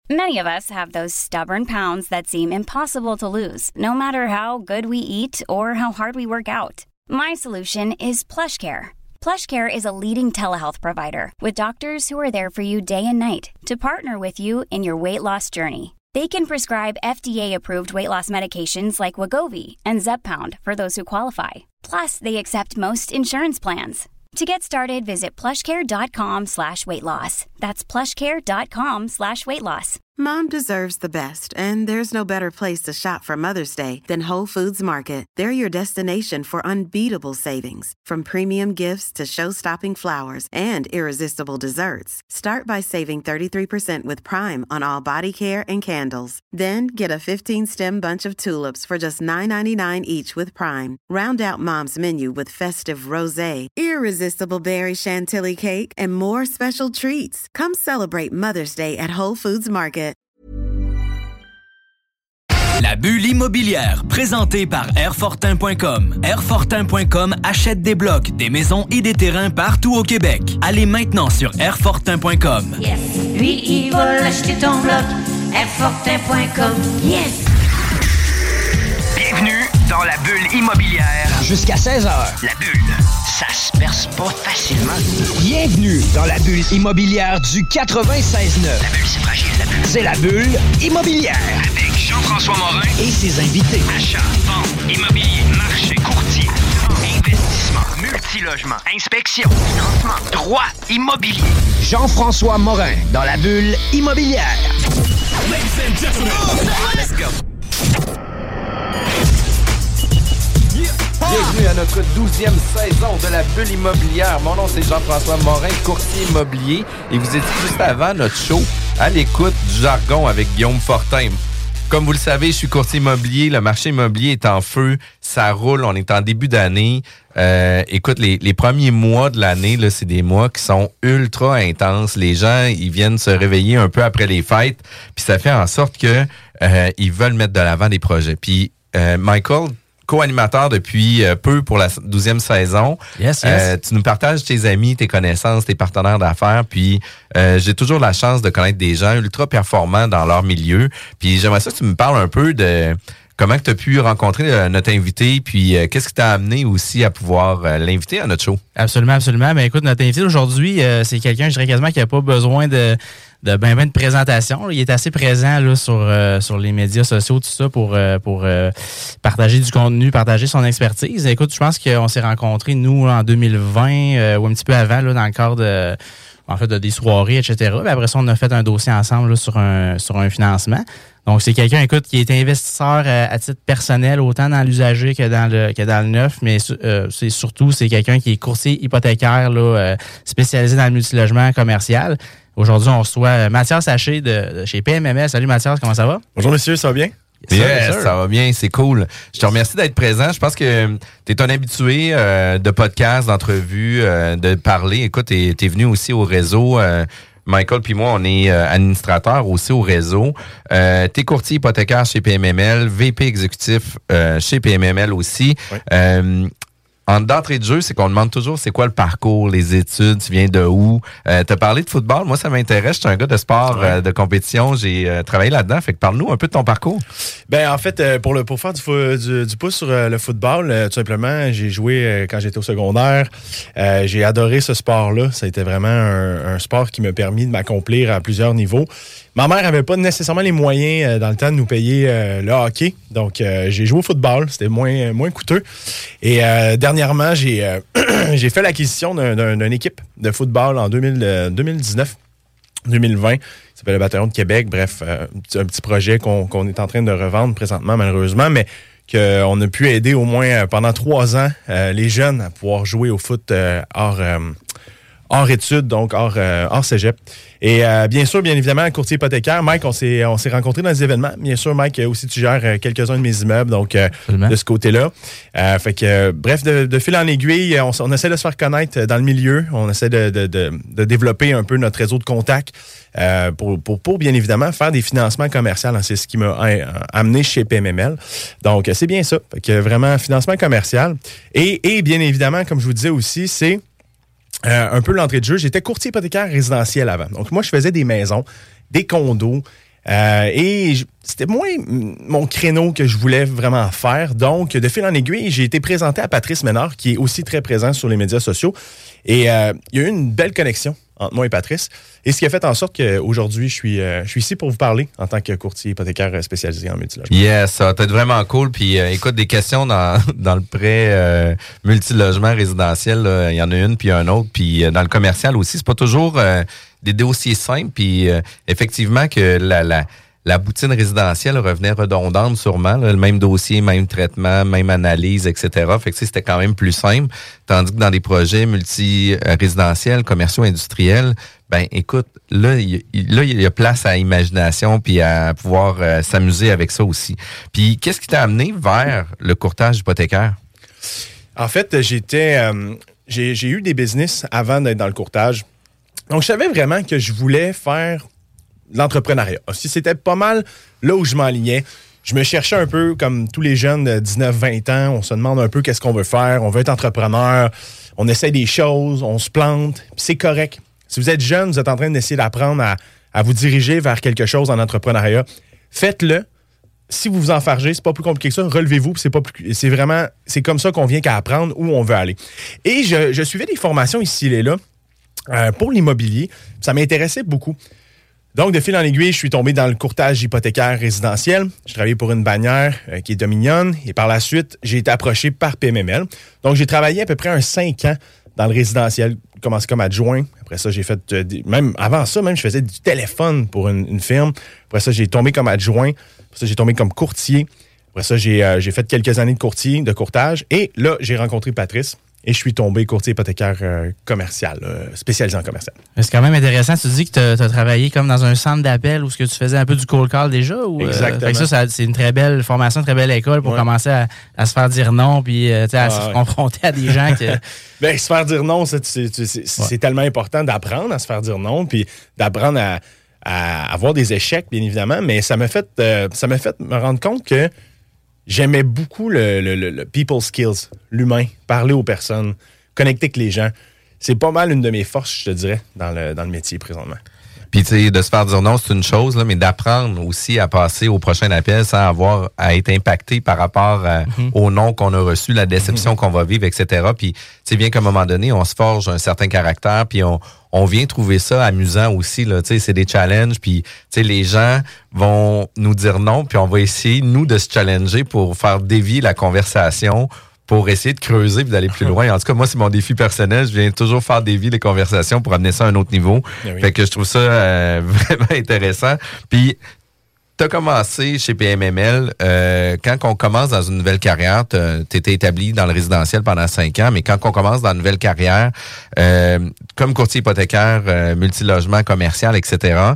Many of us have those stubborn pounds that seem impossible to lose, no matter how good we eat or how hard we work out. My solution is PlushCare. PlushCare is a leading telehealth provider with doctors who are there for you day and night to partner with you in your weight loss journey. They can prescribe FDA-approved weight loss medications like Wegovy and Zepbound for those who qualify. Plus, they accept most insurance plans. To get started, visit plushcare.com/weightloss. That's plushcare.com/weightloss. Mom deserves the best, and there's no better place to shop for Mother's Day than Whole Foods Market. They're your destination for unbeatable savings, from premium gifts to show-stopping flowers and irresistible desserts. Start by saving 33% with Prime on all body care and candles. Then get a 15-stem bunch of tulips for just $9.99 each with Prime. Round out Mom's menu with festive rosé, irresistible berry chantilly cake, and more special treats. Come celebrate Mother's Day at Whole Foods Market. La bulle immobilière, présentée par Airfortin.com. Airfortin.com achète des blocs, des maisons et des terrains partout au Québec. Allez maintenant sur Airfortin.com. Yes, lui, il va acheter ton bloc. Airfortin.com. Yes! Bienvenue dans la bulle immobilière. Jusqu'à 16h. La bulle, ça se perce pas facilement. Bienvenue dans la bulle immobilière du 96.9. La bulle, c'est fragile, la bulle. C'est la bulle immobilière. Avec Jean-François Morin et ses invités. Achat, vente, immobilier, marché, courtier, investissement, multilogement, inspection, financement, droit immobilier. Jean-François Morin dans la bulle immobilière. Ladies and gentlemen, let's go. Bienvenue à notre 12e saison de la bulle immobilière. Mon nom, c'est Jean-François Morin, courtier immobilier. Et vous étiez juste avant notre show à l'écoute du jargon avec Guillaume Fortin. Comme vous le savez, je suis courtier immobilier. Le marché immobilier est en feu. Ça roule. On est en début d'année. Écoute, les premiers mois de l'année, là, c'est des mois qui sont ultra intenses. Les gens, ils viennent se réveiller un peu après les fêtes. Puis ça fait en sorte que ils veulent mettre de l'avant des projets. Puis Michael, co-animateur depuis peu pour la 12e saison. Yes. Tu nous partages tes amis, tes connaissances, tes partenaires d'affaires. Puis j'ai toujours la chance de connaître des gens ultra performants dans leur milieu. Puis j'aimerais ça que tu me parles un peu de comment tu as pu rencontrer notre invité, puis qu'est-ce qui t'a amené aussi à pouvoir l'inviter à notre show? Absolument. Ben écoute, notre invité aujourd'hui, c'est quelqu'un, je dirais quasiment, qui n'a pas besoin de présentation. Il est assez présent là, sur les médias sociaux, tout ça, pour partager du contenu, partager son expertise. Écoute, je pense qu'on s'est rencontrés, nous, en 2020, ou un petit peu avant, là, dans le cadre de des soirées, etc. Puis après ça, on a fait un dossier ensemble là, sur un financement. Donc, c'est quelqu'un, écoute, qui est investisseur à titre personnel, autant dans l'usager que dans le neuf, mais c'est quelqu'un qui est courtier hypothécaire là, spécialisé dans le multilogement commercial. Aujourd'hui, on reçoit Mathias Haché de chez PMML. Salut Mathias, comment ça va? Bonjour messieurs, ça va bien? Yes, ça va bien, c'est cool. Je te remercie d'être présent. Je pense que tu es un habitué de podcasts, d'entrevues, de parler. Écoute, t'es venu aussi au réseau. Michael puis moi, on est administrateurs aussi au réseau. T'es courtier hypothécaire chez PMML, VP exécutif chez PMML aussi. Oui. En d'entrée de jeu, c'est qu'on demande toujours c'est quoi le parcours, les études, tu viens de où. T'as parlé de football, moi ça m'intéresse, je suis un gars de sport, de compétition, j'ai travaillé là-dedans, fait que parle-nous un peu de ton parcours. Ben en fait, pour faire du pouce sur le football, tout simplement, j'ai joué quand j'étais au secondaire. J'ai adoré ce sport-là, ça a été vraiment un sport qui m'a permis de m'accomplir à plusieurs niveaux. Ma mère avait pas nécessairement les moyens dans le temps de nous payer le hockey. Donc, j'ai joué au football. C'était moins coûteux. Et dernièrement, j'ai fait l'acquisition d'une équipe de football en 2019, 2020. Ça s'appelle le Bataillon de Québec. Bref, un petit projet qu'on est en train de revendre présentement, malheureusement, mais qu'on a pu aider au moins pendant 3 ans les jeunes à pouvoir jouer au foot hors études, donc hors cégep. Et bien évidemment, courtier hypothécaire, Mike, on s'est rencontrés dans des événements. Bien sûr, Mike, aussi tu gères quelques-uns de mes immeubles, donc de ce côté-là. Fait que bref, de fil en aiguille, on essaie de se faire connaître dans le milieu. On essaie de développer un peu notre réseau de contacts pour bien évidemment faire des financements commerciaux. C'est ce qui m'a amené chez PMML. Donc, c'est bien ça. Fait que vraiment, financement commercial. Et bien évidemment, comme je vous disais aussi, c'est un peu l'entrée de jeu. J'étais courtier hypothécaire résidentiel avant. Donc, moi, je faisais des maisons, des condos, C'était moins mon créneau que je voulais vraiment faire. Donc, de fil en aiguille, j'ai été présenté à Patrice Ménard, qui est aussi très présent sur les médias sociaux. Et il y a eu une belle connexion entre moi et Patrice. Et ce qui a fait en sorte qu'aujourd'hui, je suis ici pour vous parler en tant que courtier hypothécaire spécialisé en multilogement. Yes, ça va être vraiment cool. Puis écoute, des questions dans le prêt multilogement résidentiel, il y en a une puis un autre. Puis dans le commercial aussi, c'est pas toujours des dossiers simples. Puis effectivement que la boutine résidentielle revenait redondante sûrement. Là, le même dossier, même traitement, même analyse, etc. Fait que c'était quand même plus simple. Tandis que dans des projets multi-résidentiels, commerciaux, industriels, ben écoute, là, il y a place à imagination puis à pouvoir s'amuser avec ça aussi. Puis qu'est-ce qui t'a amené vers le courtage hypothécaire? En fait, j'ai eu des business avant d'être dans le courtage. Donc, je savais vraiment que je voulais faire l'entrepreneuriat. Si c'était pas mal là où je m'enlignais, je me cherchais un peu comme tous les jeunes de 19-20 ans. On se demande un peu qu'est-ce qu'on veut faire. On veut être entrepreneur. On essaie des choses. On se plante. Puis c'est correct. Si vous êtes jeune, vous êtes en train d'essayer d'apprendre à vous diriger vers quelque chose en entrepreneuriat, faites-le. Si vous vous enfargez, c'est pas plus compliqué que ça. Relevez-vous. C'est comme ça qu'on vient qu'à apprendre où on veut aller. Et je suivais des formations ici et là pour l'immobilier. Ça m'intéressait beaucoup. Donc, de fil en aiguille, je suis tombé dans le courtage hypothécaire résidentiel. Je travaillais pour une bannière qui est Dominion. Et par la suite, j'ai été approché par PMML. Donc, j'ai travaillé à peu près 5 ans dans le résidentiel. J'ai commencé comme adjoint. Après ça, j'ai fait... même avant ça, je faisais du téléphone pour une firme. Après ça, j'ai tombé comme adjoint. Après ça, j'ai tombé comme courtier. Après ça, j'ai fait quelques années de courtage. Et là, j'ai rencontré Patrice. Et je suis tombé courtier hypothécaire commercial, spécialisé en commercial. C'est quand même intéressant. Tu dis que tu as travaillé comme dans un centre d'appel où ce que tu faisais un peu du cold call déjà? Ou, exactement. Fait que ça, c'est une très belle formation, une très belle école pour commencer à se faire dire non puis à se confronter à des gens qui... Bien, se faire dire non, c'est tellement important d'apprendre à se faire dire non puis d'apprendre à avoir des échecs, bien évidemment. Mais ça m'a fait me rendre compte que j'aimais beaucoup le people skills, l'humain, parler aux personnes, connecter avec les gens. C'est pas mal une de mes forces, je te dirais, dans le métier présentement. Puis, tu sais, de se faire dire non, c'est une chose, là, mais d'apprendre aussi à passer au prochain appel sans avoir à être impacté par rapport au non qu'on a reçu, la déception qu'on va vivre, etc. Puis, tu sais, bien qu'à un moment donné, on se forge un certain caractère, puis on vient trouver ça amusant aussi, là. Tu sais, c'est des challenges, puis, tu sais, les gens vont nous dire non, puis on va essayer, nous, de se challenger pour faire dévier la conversation, pour essayer de creuser et d'aller plus loin. En tout cas, moi, c'est mon défi personnel. Je viens toujours faire dévier les conversations pour amener ça à un autre niveau. Oui. Fait que je trouve ça vraiment intéressant. Puis, tu as commencé chez PMML. Quand on commence dans une nouvelle carrière, tu étais établi dans le résidentiel pendant 5 ans, mais quand on commence dans une nouvelle carrière, comme courtier hypothécaire, multilogement, commercial, etc.,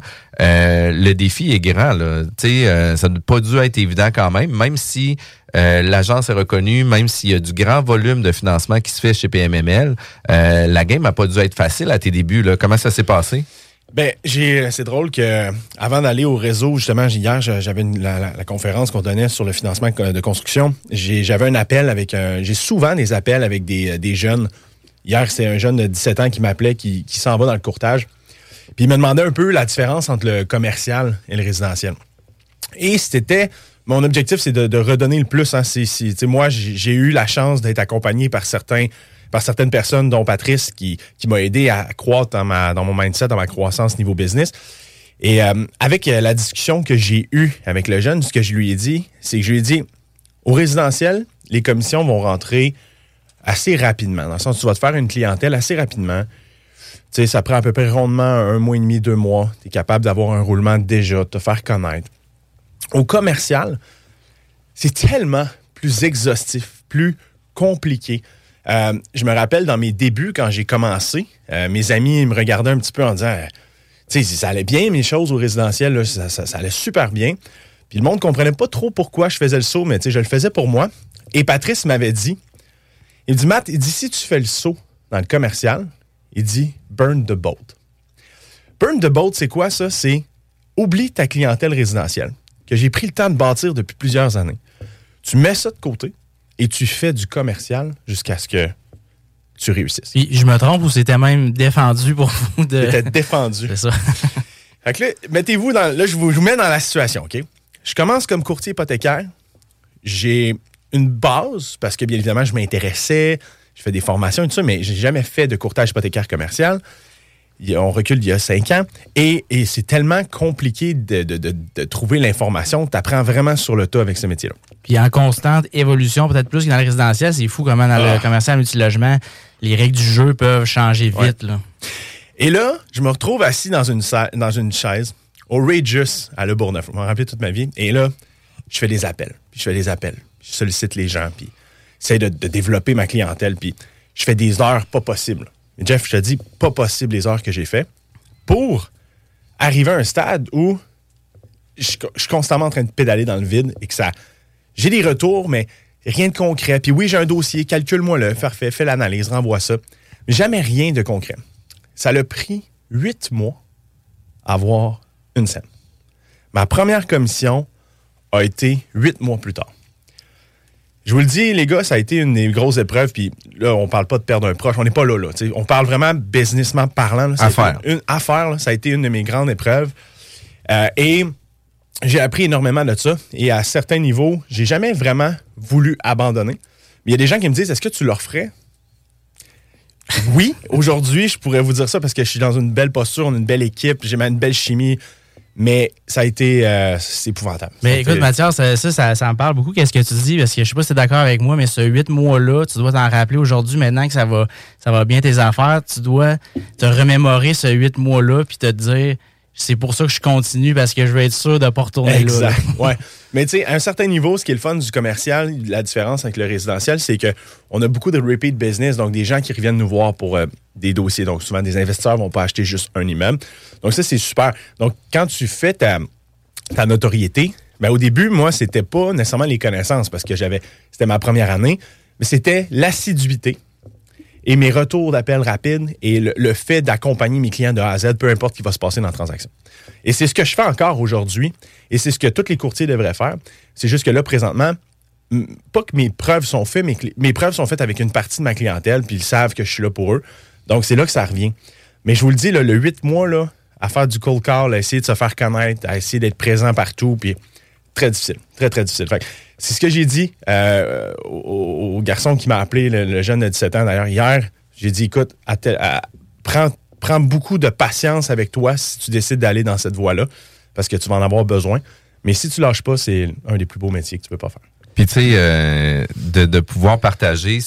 le défi est grand. Ça n'a pas dû être évident quand même si l'agence est reconnue, même s'il y a du grand volume de financement qui se fait chez PMML, la game n'a pas dû être facile à tes débuts. Là. Comment ça s'est passé? Ben, c'est drôle que avant d'aller au réseau, justement, hier, j'avais la conférence qu'on donnait sur le financement de construction. J'avais un appel j'ai souvent des appels avec des jeunes. Hier, c'est un jeune de 17 ans qui m'appelait, qui s'en va dans le courtage. Puis il me demandait un peu la différence entre le commercial et le résidentiel. Et mon objectif, c'est de redonner le plus. Hein. Moi, j'ai eu la chance d'être accompagné par certaines personnes, dont Patrice, qui m'a aidé à croître dans mon mindset, dans ma croissance niveau business. Et avec la discussion que j'ai eue avec le jeune, ce que je lui ai dit, c'est que je lui ai dit, au résidentiel, les commissions vont rentrer assez rapidement. Dans le sens où tu vas te faire une clientèle assez rapidement. Tu sais, ça prend à peu près rondement 1 mois et demi, 2 mois. Tu es capable d'avoir un roulement déjà, de te faire connaître. Au commercial, c'est tellement plus exhaustif, plus compliqué. Je me rappelle dans mes débuts, quand j'ai commencé, mes amis me regardaient un petit peu en disant tu sais, ça allait bien mes choses au résidentiel, là, ça allait super bien. Puis le monde ne comprenait pas trop pourquoi je faisais le saut, mais tu sais, je le faisais pour moi. Et Patrice m'avait dit, il dit, Matt, si tu fais le saut dans le commercial, il dit, burn the boat. Burn the boat, c'est quoi ça? C'est oublie ta clientèle résidentielle, que j'ai pris le temps de bâtir depuis plusieurs années. Tu mets ça de côté et tu fais du commercial jusqu'à ce que tu réussisses. Puis, je me trompe ou c'était même défendu pour vous de... C'était défendu. C'est ça. Fait que là, mettez-vous dans... Là, je vous mets dans la situation, OK? Je commence comme courtier hypothécaire. J'ai une base, parce que, bien évidemment, je m'intéressais, je fais des formations et tout ça, mais j'ai jamais fait de courtage hypothécaire commercial. On recule d'il y a 5 ans. Et c'est tellement compliqué de trouver l'information. Tu apprends vraiment sur le tas avec ce métier-là. Puis en constante évolution, peut-être plus que dans le résidentiel, c'est fou comment dans le commercial multilogement, les règles du jeu peuvent changer vite. Là. Et là, je me retrouve assis dans une chaise au Radius à Le Bourgneuf. Je m'en rappelle toute ma vie. Et là, je fais des appels. Puis je sollicite les gens. Puis j'essaie de développer ma clientèle. Puis je fais des heures pas possibles. Et Jeff, je te dis, pas possible les heures que j'ai fait pour arriver à un stade où je suis constamment en train de pédaler dans le vide et que ça... J'ai des retours, mais rien de concret. Puis oui, j'ai un dossier, calcule-moi-le, fais l'analyse, renvoie ça. Mais jamais rien de concret. Ça l'a pris 8 mois à avoir une scène. Ma première commission a été 8 mois plus tard. Je vous le dis, les gars, ça a été une des grosses épreuves. Puis là, on parle pas de perdre un proche. On n'est pas là. On parle vraiment businessment parlant. Là. Une affaire, là, ça a été une de mes grandes épreuves. Et j'ai appris énormément de ça. Et à certains niveaux, j'ai jamais vraiment voulu abandonner. Mais il y a des gens qui me disent, est-ce que tu leur ferais? Oui, aujourd'hui, je pourrais vous dire ça parce que je suis dans une belle posture, on a une belle équipe, j'ai une belle chimie. Mais ça a été c'est épouvantable. Mais écoute, Mathias, ça me parle beaucoup. Qu'est-ce que tu dis? Parce que je sais pas si tu es d'accord avec moi, mais ce 8 mois-là, tu dois t'en rappeler aujourd'hui, maintenant que ça va bien tes affaires, tu dois te remémorer ce 8 mois-là puis te dire, c'est pour ça que je continue parce que je veux être sûr de ne pas retourner là. Exact. Ouais. Mais tu sais, à un certain niveau, ce qui est le fun du commercial, la différence avec le résidentiel, c'est qu'on a beaucoup de repeat business, donc des gens qui reviennent nous voir pour des dossiers. Donc souvent, des investisseurs ne vont pas acheter juste un immeuble. Donc ça, c'est super. Donc quand tu fais ta notoriété, ben, au début, moi, c'était pas nécessairement les connaissances parce que c'était ma première année, mais c'était l'assiduité. Et mes retours d'appel rapides et le fait d'accompagner mes clients de A à Z, peu importe ce qui va se passer dans la transaction. Et c'est ce que je fais encore aujourd'hui, et c'est ce que tous les courtiers devraient faire. C'est juste que là, présentement, pas que mes preuves sont faites, mais mes preuves sont faites avec une partie de ma clientèle, puis ils savent que je suis là pour eux. Donc, c'est là que ça revient. Mais je vous le dis, là, le 8 mois, là, à faire du cold call, à essayer de se faire connaître, à essayer d'être présent partout, puis très difficile, très, très difficile. Fait que c'est ce que j'ai dit au garçon qui m'a appelé, le jeune de 17 ans d'ailleurs, hier. J'ai dit, écoute, prends beaucoup de patience avec toi si tu décides d'aller dans cette voie-là, parce que tu vas en avoir besoin. Mais si tu lâches pas, c'est un des plus beaux métiers que tu peux pas faire. Puis tu sais, de pouvoir partager,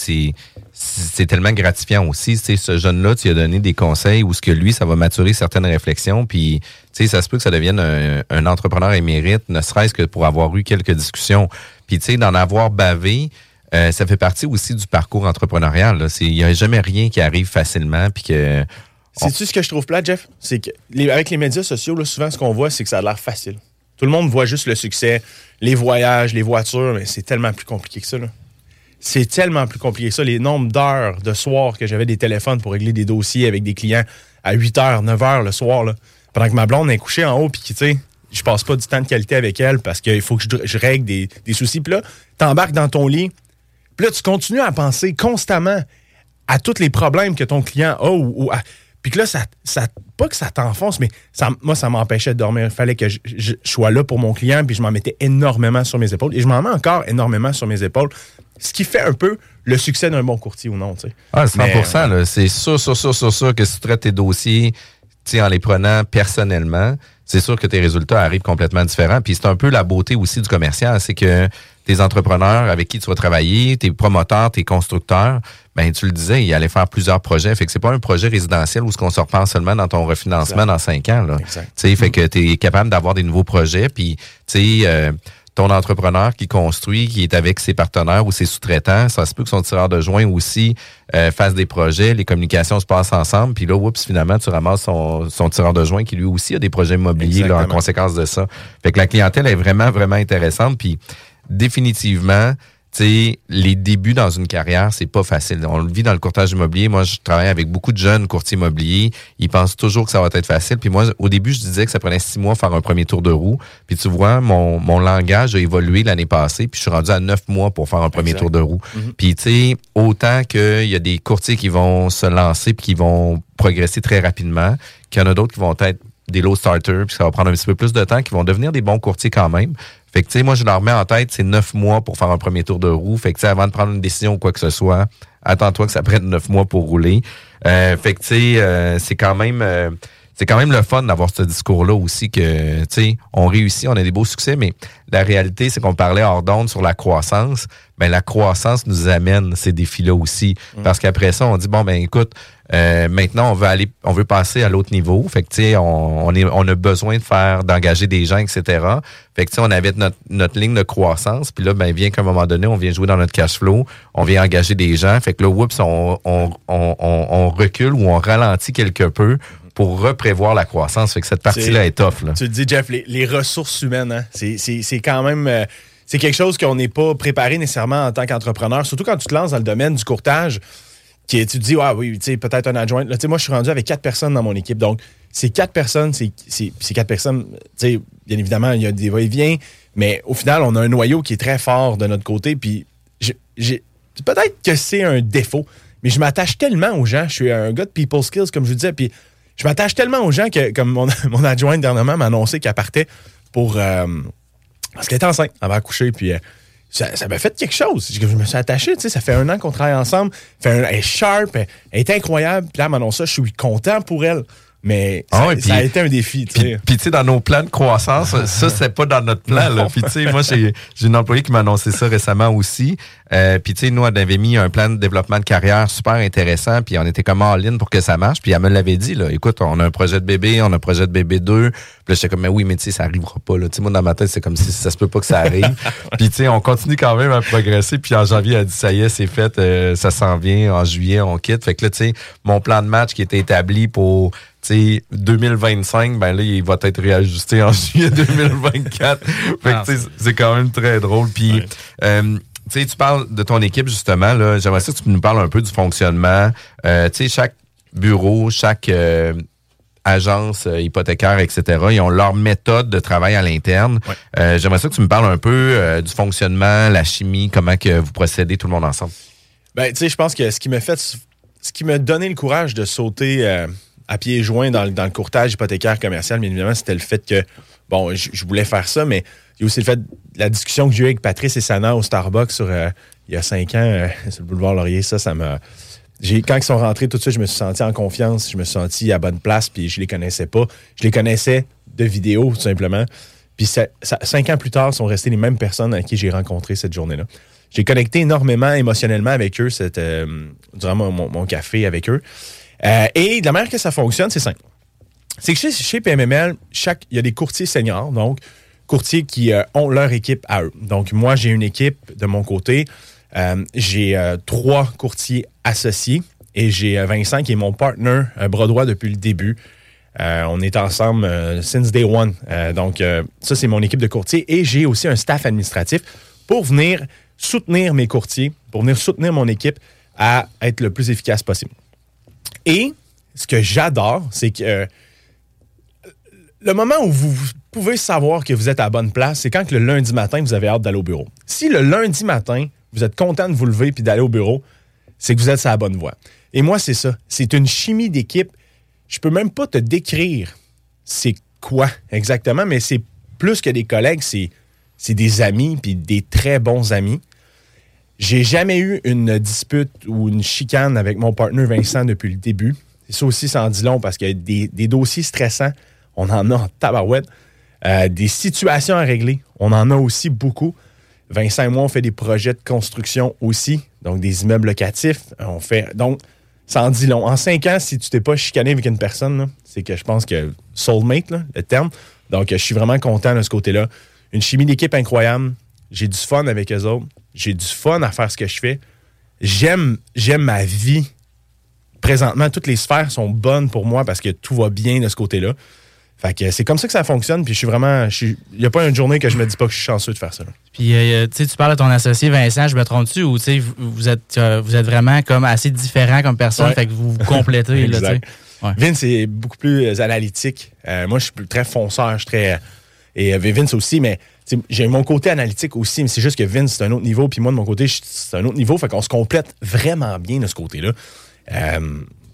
c'est tellement gratifiant aussi. Tu sais, ce jeune-là, tu lui as donné des conseils où ce que lui, ça va maturer certaines réflexions. Puis tu sais, ça se peut que ça devienne un entrepreneur émérite, ne serait-ce que pour avoir eu quelques discussions. Puis tu sais, d'en avoir bavé, ça fait partie aussi du parcours entrepreneurial. Il n'y a jamais rien qui arrive facilement. Puis que sais-tu ce que je trouve plate, Jeff? C'est que avec les médias sociaux, là, souvent, ce qu'on voit, c'est que ça a l'air facile. Tout le monde voit juste le succès, les voyages, les voitures, mais c'est tellement plus compliqué que ça. Là. C'est tellement plus compliqué que ça. Les nombres d'heures de soir que j'avais des téléphones pour régler des dossiers avec des clients à 8h, 9h le soir, là, pendant que ma blonde est couchée en haut, puis tu sais, je passe pas du temps de qualité avec elle parce qu'il faut que je règle des soucis. Puis là, t'embarques dans ton lit, puis là, tu continues à penser constamment à tous les problèmes que ton client a puis que là, ça pas que ça t'enfonce, mais moi, ça m'empêchait de dormir. Il fallait que je sois là pour mon client, puis je m'en mettais énormément sur mes épaules. Et je m'en mets encore énormément sur mes épaules. Ce qui fait un peu le succès d'un bon courtier ou non, tu sais. Ah, 100%, là, c'est sûr que si tu traites tes dossiers, tu sais, en les prenant personnellement, c'est sûr que tes résultats arrivent complètement différents. Puis c'est un peu la beauté aussi du commercial, c'est que tes entrepreneurs avec qui tu vas travailler, tes promoteurs, tes constructeurs, ben tu le disais, ils allaient faire plusieurs projets. Fait que c'est pas un projet résidentiel où ce qu'on se repense seulement dans ton refinancement dans 5 ans. Là. Exact. Tu sais, fait que tu es capable d'avoir des nouveaux projets. Puis, tu sais, ton entrepreneur qui construit, qui est avec ses partenaires ou ses sous-traitants, ça se peut que son tireur de joint aussi fasse des projets, les communications se passent ensemble, puis là, oups, finalement, tu ramasses son tireur de joint qui lui aussi a des projets immobiliers là, en conséquence de ça. Fait que la clientèle est vraiment, vraiment intéressante, puis définitivement, tu sais, les débuts dans une carrière, c'est pas facile. On le vit dans le courtage immobilier. Moi, je travaille avec beaucoup de jeunes courtiers immobiliers. Ils pensent toujours que ça va être facile. Puis moi, au début, je disais que ça prenait 6 mois faire un premier tour de roue. Puis tu vois, mon langage a évolué l'année passée. Puis je suis rendu à 9 mois pour faire un premier tour de roue. Puis tu sais, autant qu'il y a des courtiers qui vont se lancer puis qui vont progresser très rapidement, qu'il y en a d'autres qui vont être low starters, puis ça va prendre un petit peu plus de temps, qui vont devenir des bons courtiers quand même. Fait que, tu sais, moi, je leur mets en tête, c'est 9 mois pour faire un premier tour de roue. Fait que, tu sais, avant de prendre une décision ou quoi que ce soit, attends-toi que ça prenne 9 mois pour rouler. Fait que, tu sais, c'est quand même le fun d'avoir ce discours-là aussi que, tu sais, on réussit, on a des beaux succès, mais la réalité, c'est qu'on parlait hors d'onde sur la croissance. Ben, la croissance nous amène ces défis-là aussi. Parce qu'après ça, on dit, bon, ben, écoute, maintenant, on veut passer à l'autre niveau. Fait que, tu sais, on a besoin d'engager des gens, etc. Fait que, tu sais, on avait notre ligne de croissance. Puis là, ben, vient qu'à un moment donné, on vient jouer dans notre cash flow. On vient engager des gens. Fait que là, oups, on recule ou on ralentit quelque peu pour reprévoir la croissance. Fait que cette partie-là est tough, là. Tu le dis, Jeff, les ressources humaines, hein, c'est quand même... c'est quelque chose qu'on n'est pas préparé nécessairement en tant qu'entrepreneur, surtout quand tu te lances dans le domaine du courtage, tu te dis, ah oui, tu sais, peut-être un adjoint. Là, moi, je suis rendu avec 4 personnes dans mon équipe. Donc, ces 4 personnes, ces 4 personnes, tu sais, bien évidemment, il y a des va-et-vient, mais au final, on a un noyau qui est très fort de notre côté. Puis, peut-être que c'est un défaut, mais je m'attache tellement aux gens. Je suis un gars de people skills, comme je vous disais. Puis, je m'attache tellement aux gens que, comme mon adjointe dernièrement m'a annoncé qu'elle partait pour... parce qu'elle était enceinte, elle va accoucher, puis ça m'a fait quelque chose. Je me suis attaché, tu sais, ça fait 1 an qu'on travaille ensemble. Elle est sharp, elle est incroyable. Puis là, elle m'annonce ça, je suis content pour elle. Mais ça a été un défi, tu sais. Puis tu sais, dans nos plans de croissance, ça, c'est pas dans notre plan, là. Puis tu sais, moi, j'ai une employée qui m'a annoncé ça récemment aussi. Puis tu sais, nous, on avait mis un plan de développement de carrière super intéressant, puis on était comme all-in pour que ça marche. Puis elle me l'avait dit, là, écoute, on a un projet de bébé, on a un projet de bébé 2. Puis là, j'étais comme, mais oui, mais tu sais, ça arrivera pas, là. Tu sais, moi, dans ma tête, c'est comme si ça se peut pas que ça arrive. Puis tu sais, on continue quand même à progresser. Puis en janvier, elle a dit, ça y est, c'est fait, ça s'en vient. En juillet, on quitte. Fait que là, tu sais, mon plan de match qui était établi pour... T'sais, 2025, ben là, il va être réajusté en juillet 2024. Fait que, c'est quand même très drôle. Puis, tu parles de ton équipe, justement. Là, j'aimerais ça que tu nous parles un peu du fonctionnement. Chaque bureau, chaque agence hypothécaire, etc., ils ont leur méthode de travail à l'interne. Ouais. J'aimerais ça que tu me parles un peu du fonctionnement, la chimie, comment que vous procédez tout le monde ensemble. Ben, tu sais, je pense que ce qui m'a donné le courage de sauter... à pieds joints dans le courtage hypothécaire commercial, bien évidemment, c'était le fait que, bon, je voulais faire ça, mais il y a aussi le fait de la discussion que j'ai eue avec Patrice et Sana au Starbucks il y a 5 ans, sur le boulevard Laurier, ça m'a... Quand ils sont rentrés, tout de suite, je me suis senti en confiance, je me suis senti à bonne place, puis je les connaissais pas. Je les connaissais de vidéo, tout simplement. Puis 5 ans plus tard, ils sont restés les mêmes personnes à qui j'ai rencontré cette journée-là. J'ai connecté énormément émotionnellement avec eux, durant mon café avec eux. Et de la manière que ça fonctionne, c'est simple. C'est que chez PMML, il y a des courtiers seniors, donc courtiers qui ont leur équipe à eux. Donc, moi, j'ai une équipe de mon côté. J'ai 3 courtiers associés et j'ai Vincent qui est mon partner bras droit depuis le début. On est ensemble since day one. Donc, ça, c'est mon équipe de courtiers. Et j'ai aussi un staff administratif pour venir soutenir mes courtiers, pour venir soutenir mon équipe à être le plus efficace possible. Et ce que j'adore, c'est que le moment où vous pouvez savoir que vous êtes à la bonne place, c'est quand que le lundi matin, vous avez hâte d'aller au bureau. Si le lundi matin, vous êtes content de vous lever puis d'aller au bureau, c'est que vous êtes sur la bonne voie. Et moi, c'est ça. C'est une chimie d'équipe. Je peux même pas te décrire c'est quoi exactement, mais c'est plus que des collègues, c'est des amis puis des très bons amis. J'ai jamais eu une dispute ou une chicane avec mon partenaire Vincent depuis le début. Ça aussi, ça en dit long parce qu'il y a des dossiers stressants. On en a en tabarouette. Des situations à régler. On en a aussi beaucoup. Vincent et moi, on fait des projets de construction aussi. Donc, des immeubles locatifs. Donc, ça en dit long. En 5 ans, si tu t'es pas chicané avec une personne, là, c'est que je pense que soulmate, là, le terme. Donc, je suis vraiment content de ce côté-là. Une chimie d'équipe incroyable. J'ai du fun avec eux autres. J'ai du fun à faire ce que je fais. J'aime ma vie. Présentement, toutes les sphères sont bonnes pour moi parce que tout va bien de ce côté-là. Fait que c'est comme ça que ça fonctionne. Puis il n'y a pas une journée que je me dis pas que je suis chanceux de faire ça. Là. Puis tu parles de ton associé Vincent, je me trompe-tu ou vous êtes vraiment comme assez différents comme personne, ouais. Fait que vous vous complétez. Là, ouais. Vince est beaucoup plus analytique. Moi, je suis très fonceur. Je suis très... Et Vince aussi, mais j'ai mon côté analytique aussi, mais c'est juste que Vince, c'est un autre niveau, puis moi, de mon côté, c'est un autre niveau, fait qu'on se complète vraiment bien de ce côté-là.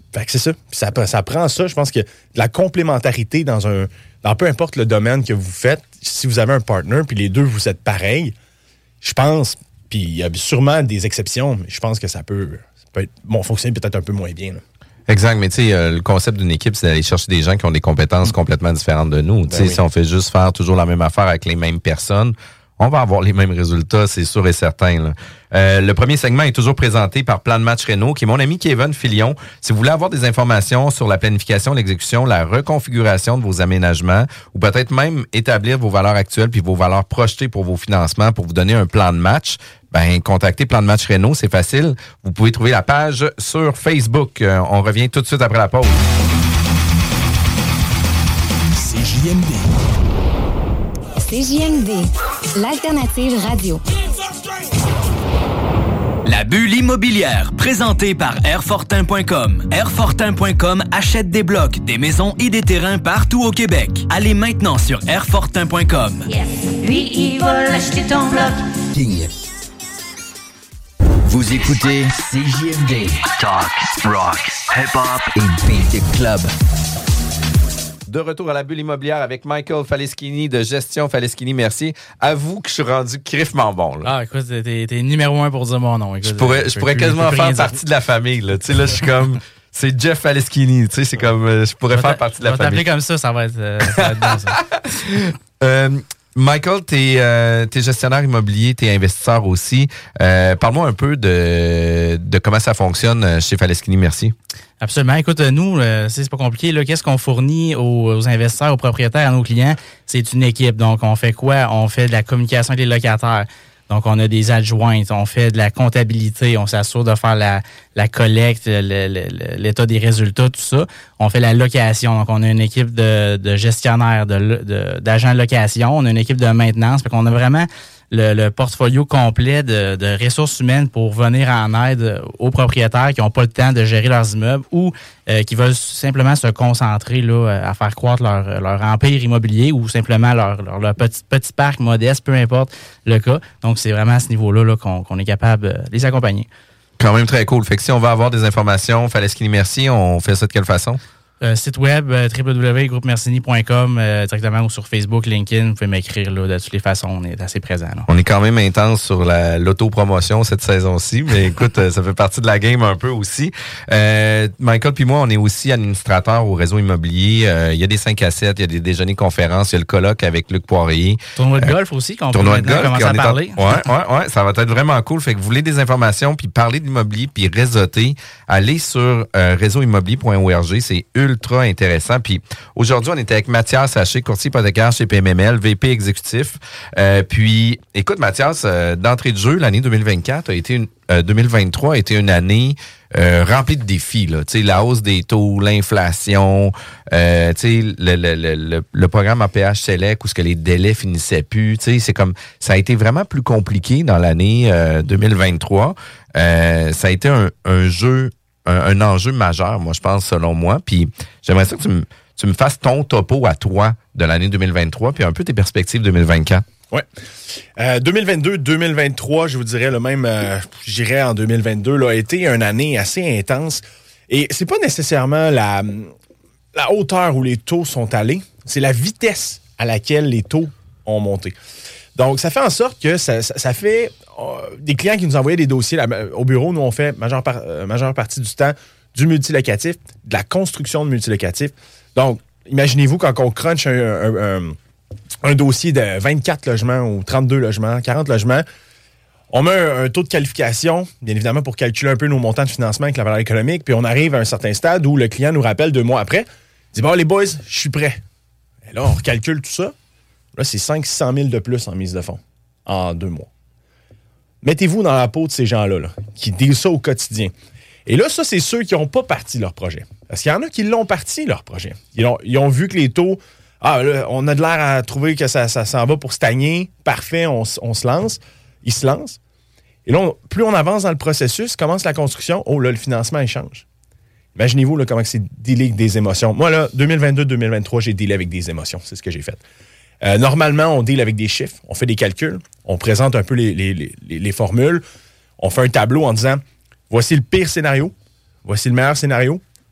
Fait que c'est ça. Puis ça prend ça, je pense que de la complémentarité dans peu importe le domaine que vous faites, si vous avez un partner, puis les deux, vous êtes pareils, je pense, puis il y a sûrement des exceptions, mais je pense que ça peut fonctionner peut-être un peu moins bien, là. Exact, mais tu sais, le concept d'une équipe, c'est d'aller chercher des gens qui ont des compétences complètement différentes de nous. Tu sais, si on fait juste faire toujours la même affaire avec les mêmes personnes, on va avoir les mêmes résultats, c'est sûr et certain, là. Le premier segment est toujours présenté par Plan de Match Réno, qui est mon ami Kevin Filion. Si vous voulez avoir des informations sur la planification, l'exécution, la reconfiguration de vos aménagements, ou peut-être même établir vos valeurs actuelles puis vos valeurs projetées pour vos financements, pour vous donner un plan de match, contactez Plan de Match Réno, c'est facile. Vous pouvez trouver la page sur Facebook. On revient tout de suite après la pause. CJMD. CJMD, l'alternative radio. La bulle immobilière, présentée par Airfortin.com. Airfortin.com achète des blocs, des maisons et des terrains partout au Québec. Allez maintenant sur Airfortin.com. Yes. Lui, il va l'acheter ton bloc. King. Vous écoutez CJMD. Talk, rock, hip-hop et Beat Club. De retour à la bulle immobilière avec Michael Faleschini de Gestion Faleschini Mercier. Avoue que je suis rendu criffement bon, là. Ah, écoute, t'es numéro 1 pour dire mon nom. Écoute, je pourrais quasiment faire partie de la famille, là. Tu sais, là, je suis comme... C'est Jeff Faleschini, tu sais, c'est comme... Je pourrais faire partie de la famille. Je vais t'appeler comme ça va être bon, ça. Michael, t'es gestionnaire immobilier, t'es investisseur aussi. Parle-moi un peu de comment ça fonctionne chez Faleschini Mercier. Absolument. Écoute, nous, c'est pas compliqué. Là. Qu'est-ce qu'on fournit aux investisseurs, aux propriétaires, à nos clients? C'est une équipe. Donc, on fait quoi? On fait de la communication avec les locataires. Donc, on a des adjointes, on fait de la comptabilité, on s'assure de faire la collecte, l'état des résultats, tout ça. On fait la location. Donc, on a une équipe de gestionnaires, d'agents de location. On a une équipe de maintenance. Fait qu'on a vraiment le portfolio complet de ressources humaines pour venir en aide aux propriétaires qui n'ont pas le temps de gérer leurs immeubles ou qui veulent simplement se concentrer là, à faire croître leur empire immobilier ou simplement leur petit parc modeste, peu importe le cas. Donc, c'est vraiment à ce niveau-là là, qu'on est capable de les accompagner. Quand même très cool. Fait que si on veut avoir des informations, Faleschini Mercier, on fait ça de quelle façon? Site web www.groupemercini.com directement ou sur Facebook, LinkedIn, vous pouvez m'écrire là, de toutes les façons, on est assez présent. Là. On est quand même intense sur l'autopromotion cette saison-ci, mais écoute, ça fait partie de la game un peu aussi. Michael puis moi, on est aussi administrateur au réseau immobilier. Il y a des 5 à 7, il y a des déjeuners conférences, il y a le colloque avec Luc Poirier. Tournoi de golf aussi, qu'on peut maintenant commencer à parler. Ouais, ça va être vraiment cool. Fait que vous voulez des informations, puis parler d'immobilier, puis réseauter, allez sur réseauimmobilier.org, c'est ultra intéressant. Puis aujourd'hui, on était avec Mathias Haché, courtier hypothécaire chez PMML, VP exécutif. Puis, écoute, Mathias, d'entrée de jeu, l'année 2023 a été une année remplie de défis. Là. La hausse des taux, l'inflation, le programme APH Select où ce que les délais finissaient plus. C'est comme ça a été vraiment plus compliqué dans l'année 2023. Ça a été un enjeu majeur, moi, je pense, selon moi. Puis j'aimerais ça que tu me fasses ton topo à toi de l'année 2023, puis un peu tes perspectives 2024. Oui. 2022-2023, je vous dirais le même, j'irais en 2022, là, a été une année assez intense. Et c'est pas nécessairement la hauteur où les taux sont allés, c'est la vitesse à laquelle les taux ont monté. Donc, ça fait en sorte que ça fait des clients qui nous envoyaient des dossiers au bureau. Nous, on fait majeure partie du temps du multilocatif, de la construction de multilocatif. Donc, imaginez-vous quand on crunch un dossier de 24 logements ou 32 logements, 40 logements, on met un taux de qualification, bien évidemment, pour calculer un peu nos montants de financement avec la valeur économique, puis on arrive à un certain stade où le client nous rappelle 2 mois après, il dit « Bon, les boys, je suis prêt. » Et là, on recalcule tout ça. Là, c'est 500 000 de plus en mise de fonds en 2 mois. Mettez-vous dans la peau de ces gens-là, qui disent ça au quotidien. Et là, ça, c'est ceux qui n'ont pas parti leur projet. Parce qu'il y en a qui l'ont parti, leur projet. Ils ont vu que les taux... Ah, là, on a de l'air à trouver que ça s'en va pour stagner. Parfait, on se lance. Ils se lancent. Et là, plus on avance dans le processus, commence la construction, oh là, le financement, il change. Imaginez-vous là, comment c'est dealé avec des émotions. Moi, là, 2022-2023, j'ai dealé avec des émotions. C'est ce que j'ai fait. Normalement, on deal avec des chiffres. On fait des calculs. On présente un peu les formules. On fait un tableau en disant, voici le pire scénario. Voici le meilleur scénario.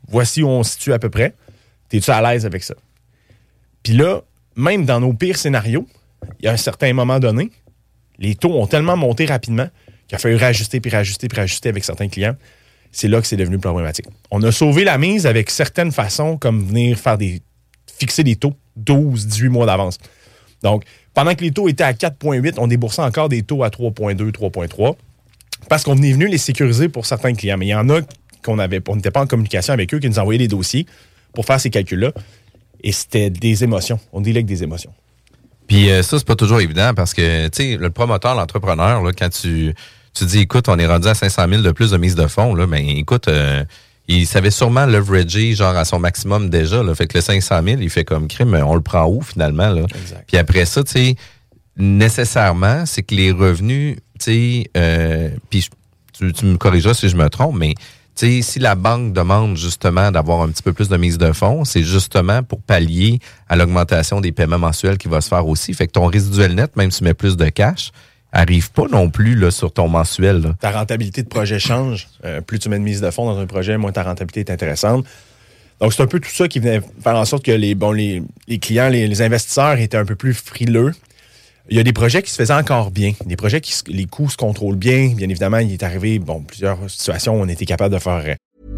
voici où on se situe à peu près. T'es-tu à l'aise avec ça? Puis là, même dans nos pires scénarios, il y a un certain moment donné, les taux ont tellement monté rapidement qu'il a fallu réajuster avec certains clients. C'est là que c'est devenu problématique. On a sauvé la mise avec certaines façons, comme venir fixer des taux 12, 18 mois d'avance. Donc, pendant que les taux étaient à 4,8, on déboursait encore des taux à 3,2, 3,3, parce qu'on venait venu les sécuriser pour certains clients. Mais il y en a on n'était pas en communication avec eux, qui nous envoyaient des dossiers pour faire ces calculs-là. Et c'était des émotions. On dealait avec des émotions. Puis ça, c'est pas toujours évident parce que, tu sais, le promoteur, l'entrepreneur, là, quand tu dis, écoute, on est rendu à 500 000 de plus de mise de fonds, là, ben écoute, il savait sûrement leverager genre à son maximum déjà. Là, fait que le 500 000, il fait comme crime, on le prend où finalement? Là? Puis après ça, tu sais, nécessairement, c'est que les revenus, tu sais, puis tu me corrigeras si je me trompe, mais tu sais, si la banque demande justement d'avoir un petit peu plus de mise de fonds, c'est justement pour pallier à l'augmentation des paiements mensuels qui va se faire aussi. Fait que ton résiduel net, même si tu mets plus de cash, arrive pas non plus là, sur ton mensuel. Là. Ta rentabilité de projet change. Plus tu mets de mise de fonds dans un projet, moins ta rentabilité est intéressante. Donc, c'est un peu tout ça qui venait faire en sorte que les clients, les investisseurs étaient un peu plus frileux. Il y a des projets qui se faisaient encore bien. Des projets qui les coûts se contrôlent bien. Bien évidemment, il est arrivé plusieurs situations où on était capable de faire.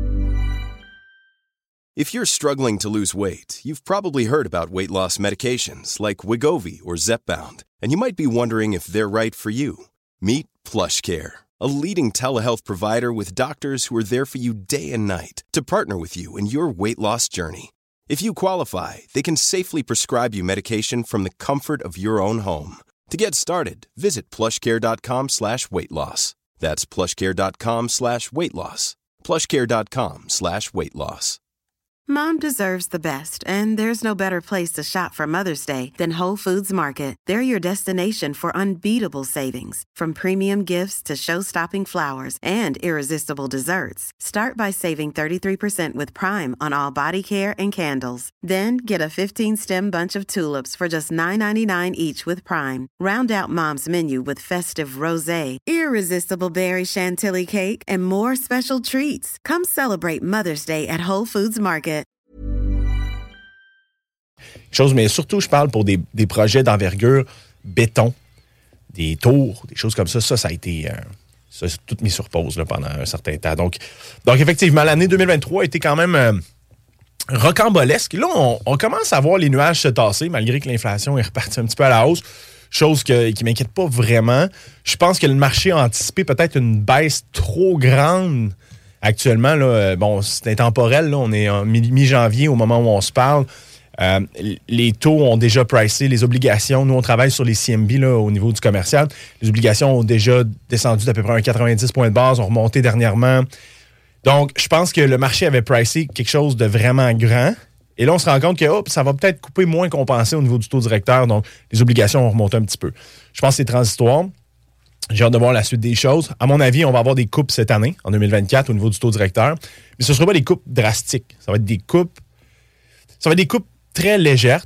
If you're struggling to lose weight, you've probably heard about weight loss medications like Wegovy or Zepbound, and you might be wondering if they're right for you. Meet PlushCare, a leading telehealth provider with doctors who are there for you day and night to partner with you in your weight loss journey. If you qualify, they can safely prescribe you medication from the comfort of your own home. To get started, visit plushcare.com/weightloss. That's plushcare.com/weightloss. plushcare.com/weightloss. Mom deserves the best, and there's no better place to shop for Mother's Day than Whole Foods Market. They're your destination for unbeatable savings, from premium gifts to show-stopping flowers and irresistible desserts. Start by saving 33% with Prime on all body care and candles. Then get a 15-stem bunch of tulips for just $9.99 each with Prime. Round out Mom's menu with festive rosé, irresistible berry chantilly cake, and more special treats. Come celebrate Mother's Day at Whole Foods Market. Mais surtout, je parle pour des projets d'envergure, béton, des tours, des choses comme ça. Ça a été tout mis sur pause là, pendant un certain temps. Donc, effectivement, l'année 2023 a été quand même rocambolesque. Là, on commence à voir les nuages se tasser, malgré que l'inflation est repartie un petit peu à la hausse. Chose qui ne m'inquiète pas vraiment. Je pense que le marché a anticipé peut-être une baisse trop grande actuellement. Là, c'est intemporel. Là, on est en mi-janvier au moment où on se parle. Les taux ont déjà pricé, les obligations. Nous, on travaille sur les CMB là, au niveau du commercial. Les obligations ont déjà descendu d'à peu près un 90 points de base, ont remonté dernièrement. Donc, je pense que le marché avait pricé quelque chose de vraiment grand. Et là, on se rend compte que ça va peut-être couper moins qu'on pensait au niveau du taux directeur. Donc, les obligations ont remonté un petit peu. Je pense que c'est transitoire. J'ai hâte de voir la suite des choses. À mon avis, on va avoir des coupes cette année, en 2024, au niveau du taux directeur. Mais ce ne sera pas des coupes drastiques. Ça va être des coupes très légères.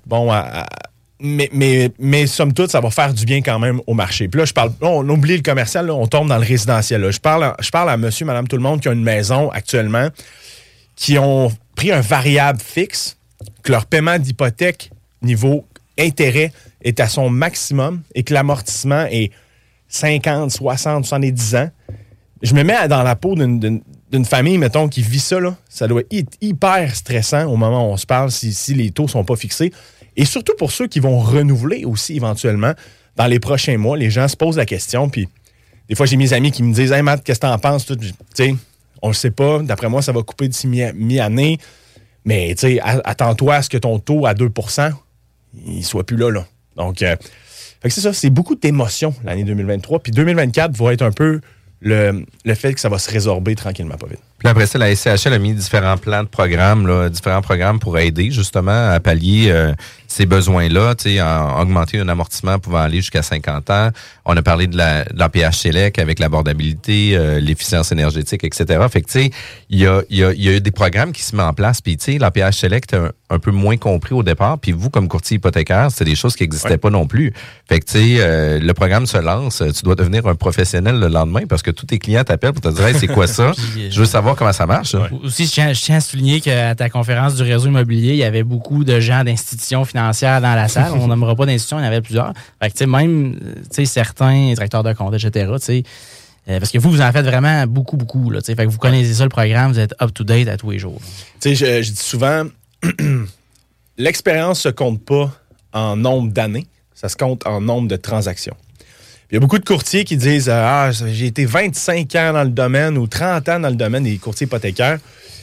Mais somme toute, ça va faire du bien quand même au marché. Puis là, on oublie le commercial, là, on tombe dans le résidentiel. Là. Je parle à monsieur, madame, tout le monde qui a une maison actuellement, qui ont pris un variable fixe, que leur paiement d'hypothèque niveau intérêt est à son maximum et que l'amortissement est 50, 60, 70 ans. Je me mets dans la peau d'une famille, mettons, qui vit ça, là. Ça doit être hyper stressant au moment où on se parle si les taux ne sont pas fixés. Et surtout pour ceux qui vont renouveler aussi éventuellement dans les prochains mois. Les gens se posent la question, puis des fois, j'ai mes amis qui me disent « Hey Matt, qu'est-ce que t'en penses? » Tu sais, on le sait pas. D'après moi, ça va couper d'ici mi-année. Mais tu sais, attends-toi à ce que ton taux à 2%, il soit plus là. Donc, fait que c'est ça, c'est beaucoup d'émotions l'année 2023. Puis 2024 va être un peu le fait que ça va se résorber tranquillement, pas vite. Puis après ça, la SCHL a mis différents plans de programmes, là, différents programmes pour aider justement à pallier ces besoins-là, tu sais, augmenter un amortissement pouvant aller jusqu'à 50 ans. On a parlé de l'APH Select avec l'abordabilité, l'efficience énergétique, etc. Fait que tu sais, il y a eu des programmes qui se mettent en place. Puis tu sais, l'APH Select un peu moins compris au départ. Puis vous, comme courtier hypothécaire, c'est des choses qui n'existaient pas non plus. Fait que, tu sais, le programme se lance, tu dois devenir un professionnel le lendemain parce que tous tes clients t'appellent pour te dire, hey, c'est quoi ça? Je veux savoir comment ça marche. Ouais. Aussi, je tiens à souligner qu'à ta conférence du réseau immobilier, il y avait beaucoup de gens d'institutions financières dans la salle. On nommera pas d'institutions, il y en avait plusieurs. Fait que, tu sais, même, tu sais, certains directeurs de compte, etc., tu sais, parce que vous en faites vraiment beaucoup, là, tu sais. Fait que vous connaissez ça, le programme, vous êtes up-to-date à tous les jours. Tu sais, je dis souvent, l'expérience se compte pas en nombre d'années, ça se compte en nombre de transactions. Il y a beaucoup de courtiers qui disent j'ai été 25 ans dans le domaine ou 30 ans dans le domaine des courtiers hypothécaires,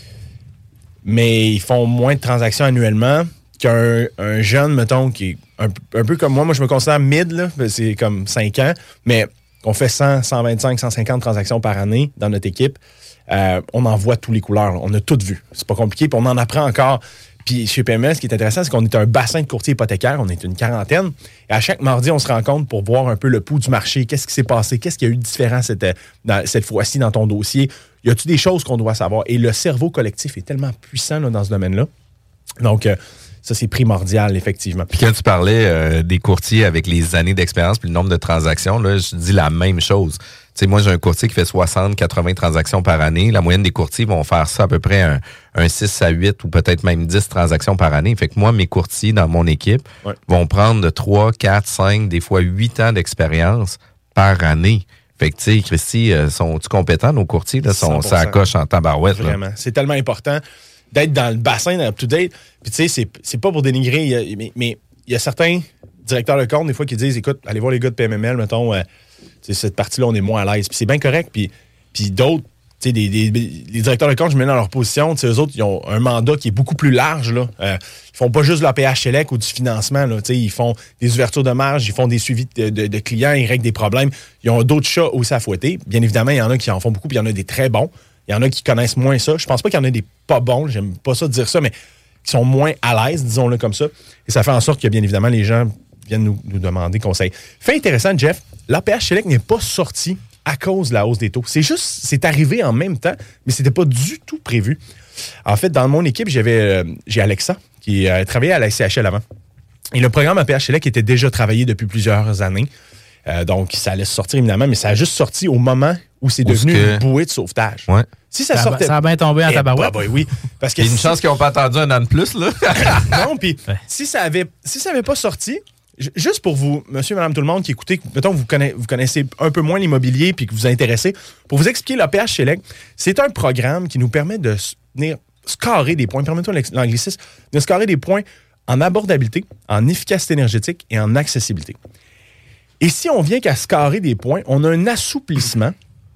mais ils font moins de transactions annuellement qu'un jeune, mettons, qui est un peu comme moi. Moi, je me considère mid, là, c'est comme 5 ans, mais on fait 100, 125, 150 transactions par année dans notre équipe. On en voit tous les couleurs. Là. On a tout vu. C'est pas compliqué, puis on en apprend encore. Puis chez PML, ce qui est intéressant, c'est qu'on est un bassin de courtiers hypothécaires. On est une quarantaine. Et à chaque mardi, on se rencontre pour voir un peu le pouls du marché. Qu'est-ce qui s'est passé? Qu'est-ce qu'il y a eu de différent cette fois-ci dans ton dossier? Y a-t-il des choses qu'on doit savoir? Et le cerveau collectif est tellement puissant là, dans ce domaine-là. Donc, ça, c'est primordial, effectivement. Puis quand tu parlais des courtiers avec les années d'expérience puis le nombre de transactions, là, je dis la même chose. Tu sais, moi, j'ai un courtier qui fait 60, 80 transactions par année. La moyenne des courtiers vont faire ça à peu près un 6 à 8 ou peut-être même 10 transactions par année. Fait que moi, mes courtiers dans mon équipe vont prendre de 3, 4, 5, des fois 8 ans d'expérience par année. Fait que, tu sais, Christy, sont-tu compétents, nos courtiers? Là, ça coche en tabarouette. Vraiment. Là. C'est tellement important d'être dans le bassin, dans up-to-date. Puis, tu sais, c'est pas pour dénigrer, mais il y a certains directeurs de compte, des fois, qui disent, écoute, allez voir les gars de PMML, mettons, cette partie-là, on est moins à l'aise. Puis c'est bien correct. Puis d'autres, tu sais, les directeurs de compte, je me mets dans leur position. Tu sais, eux autres, ils ont un mandat qui est beaucoup plus large, là. Ils font pas juste de l'APH Select ou du financement, là. Tu sais, ils font des ouvertures de marge, ils font des suivis de clients, ils règlent des problèmes. Ils ont d'autres chats aussi à fouetter. Bien évidemment, il y en a qui en font beaucoup, puis il y en a des très bons. Il y en a qui connaissent moins ça. Je pense pas qu'il y en a des pas bons, j'aime pas ça de dire ça, mais qui sont moins à l'aise, disons-le comme ça. Et ça fait en sorte que, bien évidemment, les gens viennent nous demander conseil. Fait intéressant, Jeff, l'APH Select n'est pas sorti à cause de la hausse des taux. C'est arrivé en même temps, mais c'était pas du tout prévu. En fait, dans mon équipe, j'ai Alexa, qui travaillait à la CHL avant. Et le programme APH Select était déjà travaillé depuis plusieurs années. Donc, ça allait sortir évidemment, mais ça a juste sorti au moment où c'est devenu une bouée de sauvetage. Ouais. Si ça sortait... Ça a bien tombé en tabarouette. Oui, parce que il y a une chance qu'ils n'ont pas attendu un an de plus, là. Non, puis si ça avait pas sorti, juste pour vous, monsieur, madame, tout le monde qui écoutez, mettons, vous connaissez un peu moins l'immobilier puis que vous intéressez, pour vous expliquer l'APH Select, c'est un programme qui nous permet de venir scorer des points, permettons l'anglicisme, de scorer des points en abordabilité, en efficacité énergétique et en accessibilité. Et si on vient qu'à scorer des points, on a un assouplissement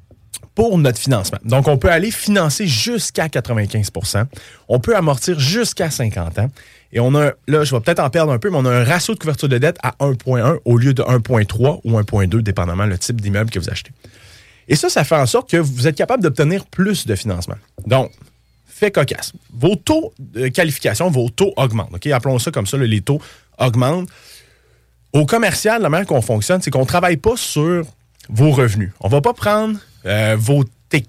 pour notre financement. Donc, on peut aller financer jusqu'à 95 %. On peut amortir jusqu'à 50 ans. Et on a, là, je vais peut-être en perdre un peu, mais on a un ratio de couverture de dette à 1,1 au lieu de 1,3 ou 1,2, dépendamment le type d'immeuble que vous achetez. Et ça fait en sorte que vous êtes capable d'obtenir plus de financement. Donc, fait cocasse. Vos taux de qualification, vos taux augmentent. OK? Appelons ça comme ça, les taux augmentent. Au commercial, la manière qu'on fonctionne, c'est qu'on ne travaille pas sur vos revenus. On ne va pas prendre vos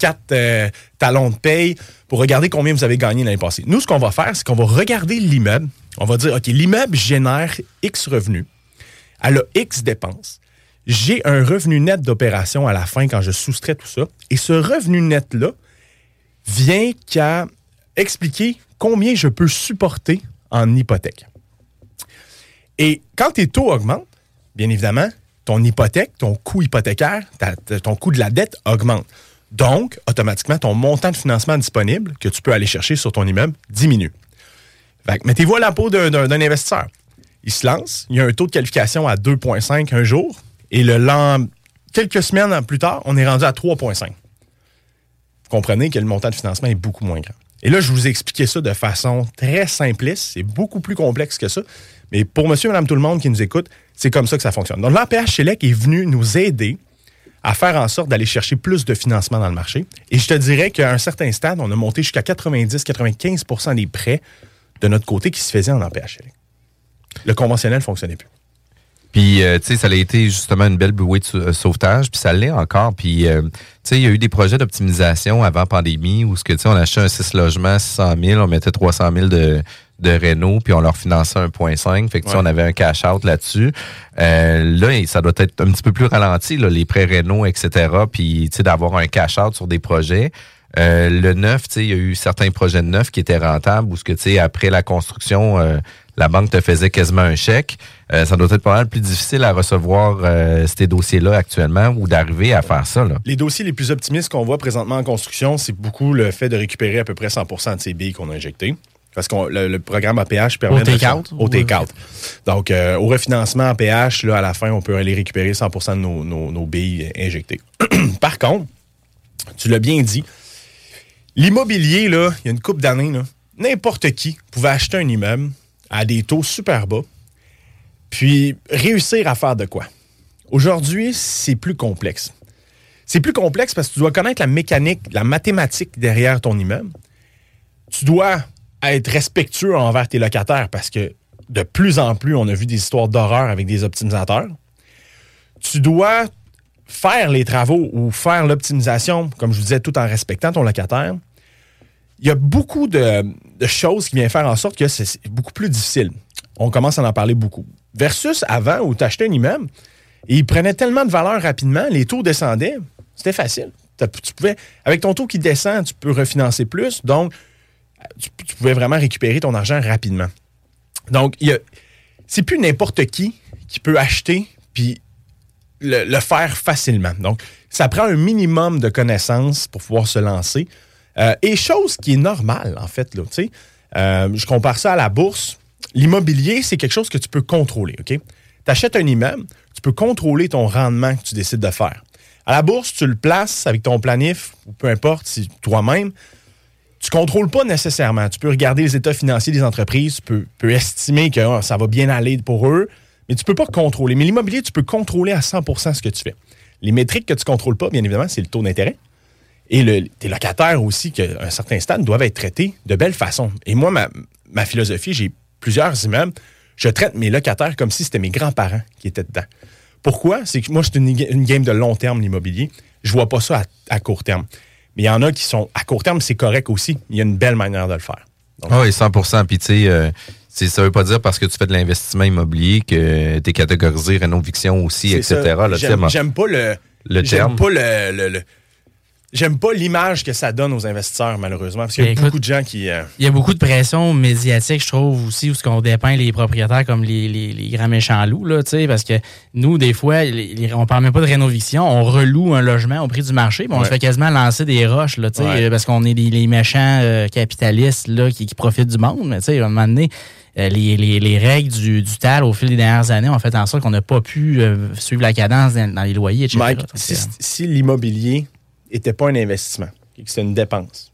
T4 talons de paye pour regarder combien vous avez gagné l'année passée. Nous, ce qu'on va faire, c'est qu'on va regarder l'immeuble. On va dire, OK, l'immeuble génère X revenus. Elle a X dépenses. J'ai un revenu net d'opération à la fin quand je soustrais tout ça. Et ce revenu net-là vient qu'à expliquer combien je peux supporter en hypothèque. Et quand tes taux augmentent, bien évidemment, ton hypothèque, ton coût hypothécaire, ton coût de la dette augmente. Donc, automatiquement, ton montant de financement disponible que tu peux aller chercher sur ton immeuble diminue. Fait que mettez-vous à la peau d'un investisseur. Il se lance, il y a un taux de qualification à 2,5 un jour, et quelques semaines plus tard, on est rendu à 3,5. Vous comprenez que le montant de financement est beaucoup moins grand. Et là, je vous ai expliqué ça de façon très simpliste. C'est beaucoup plus complexe que ça. Mais pour monsieur et madame tout le monde qui nous écoute, c'est comme ça que ça fonctionne. Donc, l'APH Select est venu nous aider à faire en sorte d'aller chercher plus de financement dans le marché. Et je te dirais qu'à un certain stade, on a monté jusqu'à 90-95 % des prêts de notre côté qui se faisaient en APH Select. Le conventionnel ne fonctionnait plus. Puis, tu sais, ça a été justement une belle bouée de sauvetage, puis ça l'est encore. Puis, tu sais, il y a eu des projets d'optimisation avant pandémie où, tu sais, on achetait un 6 logements, 600 000, on mettait 300 000 de Renault, puis on leur finançait 1,5. Fait que on avait un cash-out là-dessus. Là, ça doit être un petit peu plus ralenti, là, les prêts Renault, etc. Puis d'avoir un cash-out sur des projets. Le neuf, il y a eu certains projets de neuf qui étaient rentables, où après la construction, la banque te faisait quasiment un chèque. Ça doit être pas mal plus difficile à recevoir ces dossiers-là actuellement ou d'arriver à faire ça. Là. Les dossiers les plus optimistes qu'on voit présentement en construction, c'est beaucoup le fait de récupérer à peu près 100% de ces billes qu'on a injectées. Parce que le programme APH permet au take-out. Donc, au refinancement APH, là, à la fin, on peut aller récupérer 100% de nos billes injectées. Par contre, tu l'as bien dit, l'immobilier, là, il y a une couple d'années, là, n'importe qui pouvait acheter un immeuble à des taux super bas, puis réussir à faire de quoi? Aujourd'hui, c'est plus complexe. C'est plus complexe parce que tu dois connaître la mécanique, la mathématique derrière ton immeuble. Tu dois être respectueux envers tes locataires parce que de plus en plus, on a vu des histoires d'horreur avec des optimisateurs. Tu dois faire les travaux ou faire l'optimisation, comme je vous disais, tout en respectant ton locataire. Il y a beaucoup de choses qui viennent faire en sorte que c'est beaucoup plus difficile. On commence à en parler beaucoup. Versus avant, où tu achetais un immeuble et il prenait tellement de valeur rapidement, les taux descendaient, c'était facile. Tu pouvais, avec ton taux qui descend, tu peux refinancer plus, donc tu pouvais vraiment récupérer ton argent rapidement. Donc, c'est plus n'importe qui peut acheter puis le faire facilement. Donc, ça prend un minimum de connaissances pour pouvoir se lancer. Et chose qui est normale, en fait. Là, je compare ça à la bourse. L'immobilier, c'est quelque chose que tu peux contrôler. OK? Tu achètes un immeuble, tu peux contrôler ton rendement que tu décides de faire. À la bourse, tu le places avec ton planif, ou peu importe, si toi-même, tu ne contrôles pas nécessairement. Tu peux regarder les états financiers des entreprises, tu peux estimer que ça va bien aller pour eux, mais tu ne peux pas contrôler. Mais l'immobilier, tu peux contrôler à 100% ce que tu fais. Les métriques que tu ne contrôles pas, bien évidemment, c'est le taux d'intérêt. Et tes locataires aussi, qu'à un certain stade, doivent être traités de belle façon. Et moi, ma philosophie, j'ai plusieurs immeubles, je traite mes locataires comme si c'était mes grands-parents qui étaient dedans. Pourquoi? C'est que moi, c'est une game de long terme, l'immobilier. Je vois pas ça à court terme. Mais il y en a qui sont à court terme, c'est correct aussi. Il y a une belle manière de le faire. Oui, 100%. Puis tu sais, ça veut pas dire parce que tu fais de l'investissement immobilier que tu es catégorisé rénoviction aussi, c'est etc. Là, j'aime pas J'aime pas l'image que ça donne aux investisseurs, malheureusement, parce qu'il y a beaucoup de gens qui... Il y a beaucoup de pression médiatique, je trouve, aussi, où on dépeint les propriétaires comme les grands méchants loups, là, parce que nous, des fois, on parle même pas de rénoviction, on reloue un logement au prix du marché, puis on se fait quasiment lancer des roches, là, parce qu'on est les méchants capitalistes là, qui profitent du monde, mais à un moment donné, les règles du TAL au fil des dernières années ont fait en sorte qu'on n'a pas pu suivre la cadence dans les loyers, etc. Mike, si l'immobilier n'était pas un investissement, que c'était une dépense,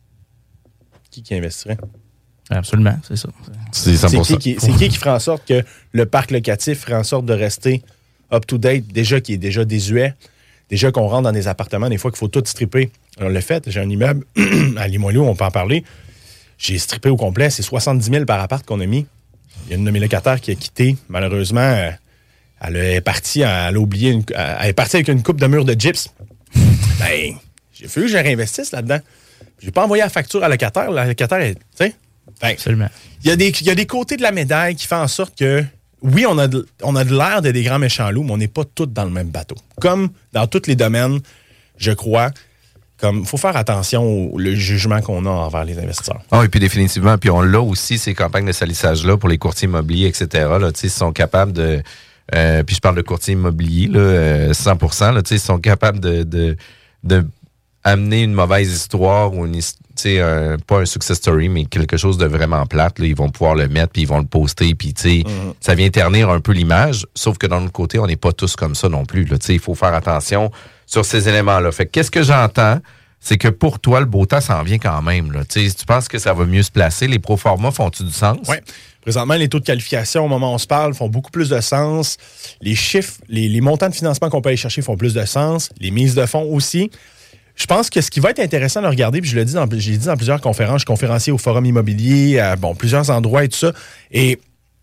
qui investirait? Absolument, c'est ça. C'est 100%. C'est qui ferait en sorte que le parc locatif ferait en sorte de rester up-to-date, qui est déjà désuet, déjà qu'on rentre dans des appartements, des fois qu'il faut tout stripper. On l'a fait, j'ai un immeuble à Limoilou, on peut en parler. J'ai strippé au complet, c'est 70 000 par appart qu'on a mis. Il y a une de mes locataires qui a quitté, malheureusement, elle est partie avec une coupe de mur de gyps. Ben, j'ai fallu que je réinvestisse là-dedans. J'ai pas envoyé la facture à la locataire. La locataire, tu sais. Absolument. Il y a des côtés de la médaille qui font en sorte que, oui, on a de l'air de des grands méchants loups, mais on n'est pas tous dans le même bateau. Comme dans tous les domaines, je crois, il faut faire attention au jugement qu'on a envers les investisseurs. Ah, et puis définitivement, puis on l'a aussi, ces campagnes de salissage-là pour les courtiers immobiliers, etc. Là, ils sont capables de... puis je parle de courtier immobilier, là, 100%. Là, ils sont capables de amener une mauvaise histoire ou pas un success story, mais quelque chose de vraiment plate. Là, ils vont pouvoir le mettre, puis ils vont le poster, puis ça vient ternir un peu l'image. Sauf que d'un autre côté, on n'est pas tous comme ça non plus. Il faut faire attention sur ces éléments-là. Fait qu'est-ce que j'entends? C'est que pour toi, le beau temps s'en vient quand même. Là. Tu penses que ça va mieux se placer? Les proformas font-tu du sens? Oui. Présentement, les taux de qualification, au moment où on se parle, font beaucoup plus de sens. Les chiffres, les montants de financement qu'on peut aller chercher font plus de sens. Les mises de fonds aussi. Je pense que ce qui va être intéressant de regarder, puis j'ai dit dans plusieurs conférences, je suis conférencier au Forum immobilier, à plusieurs endroits et tout ça, et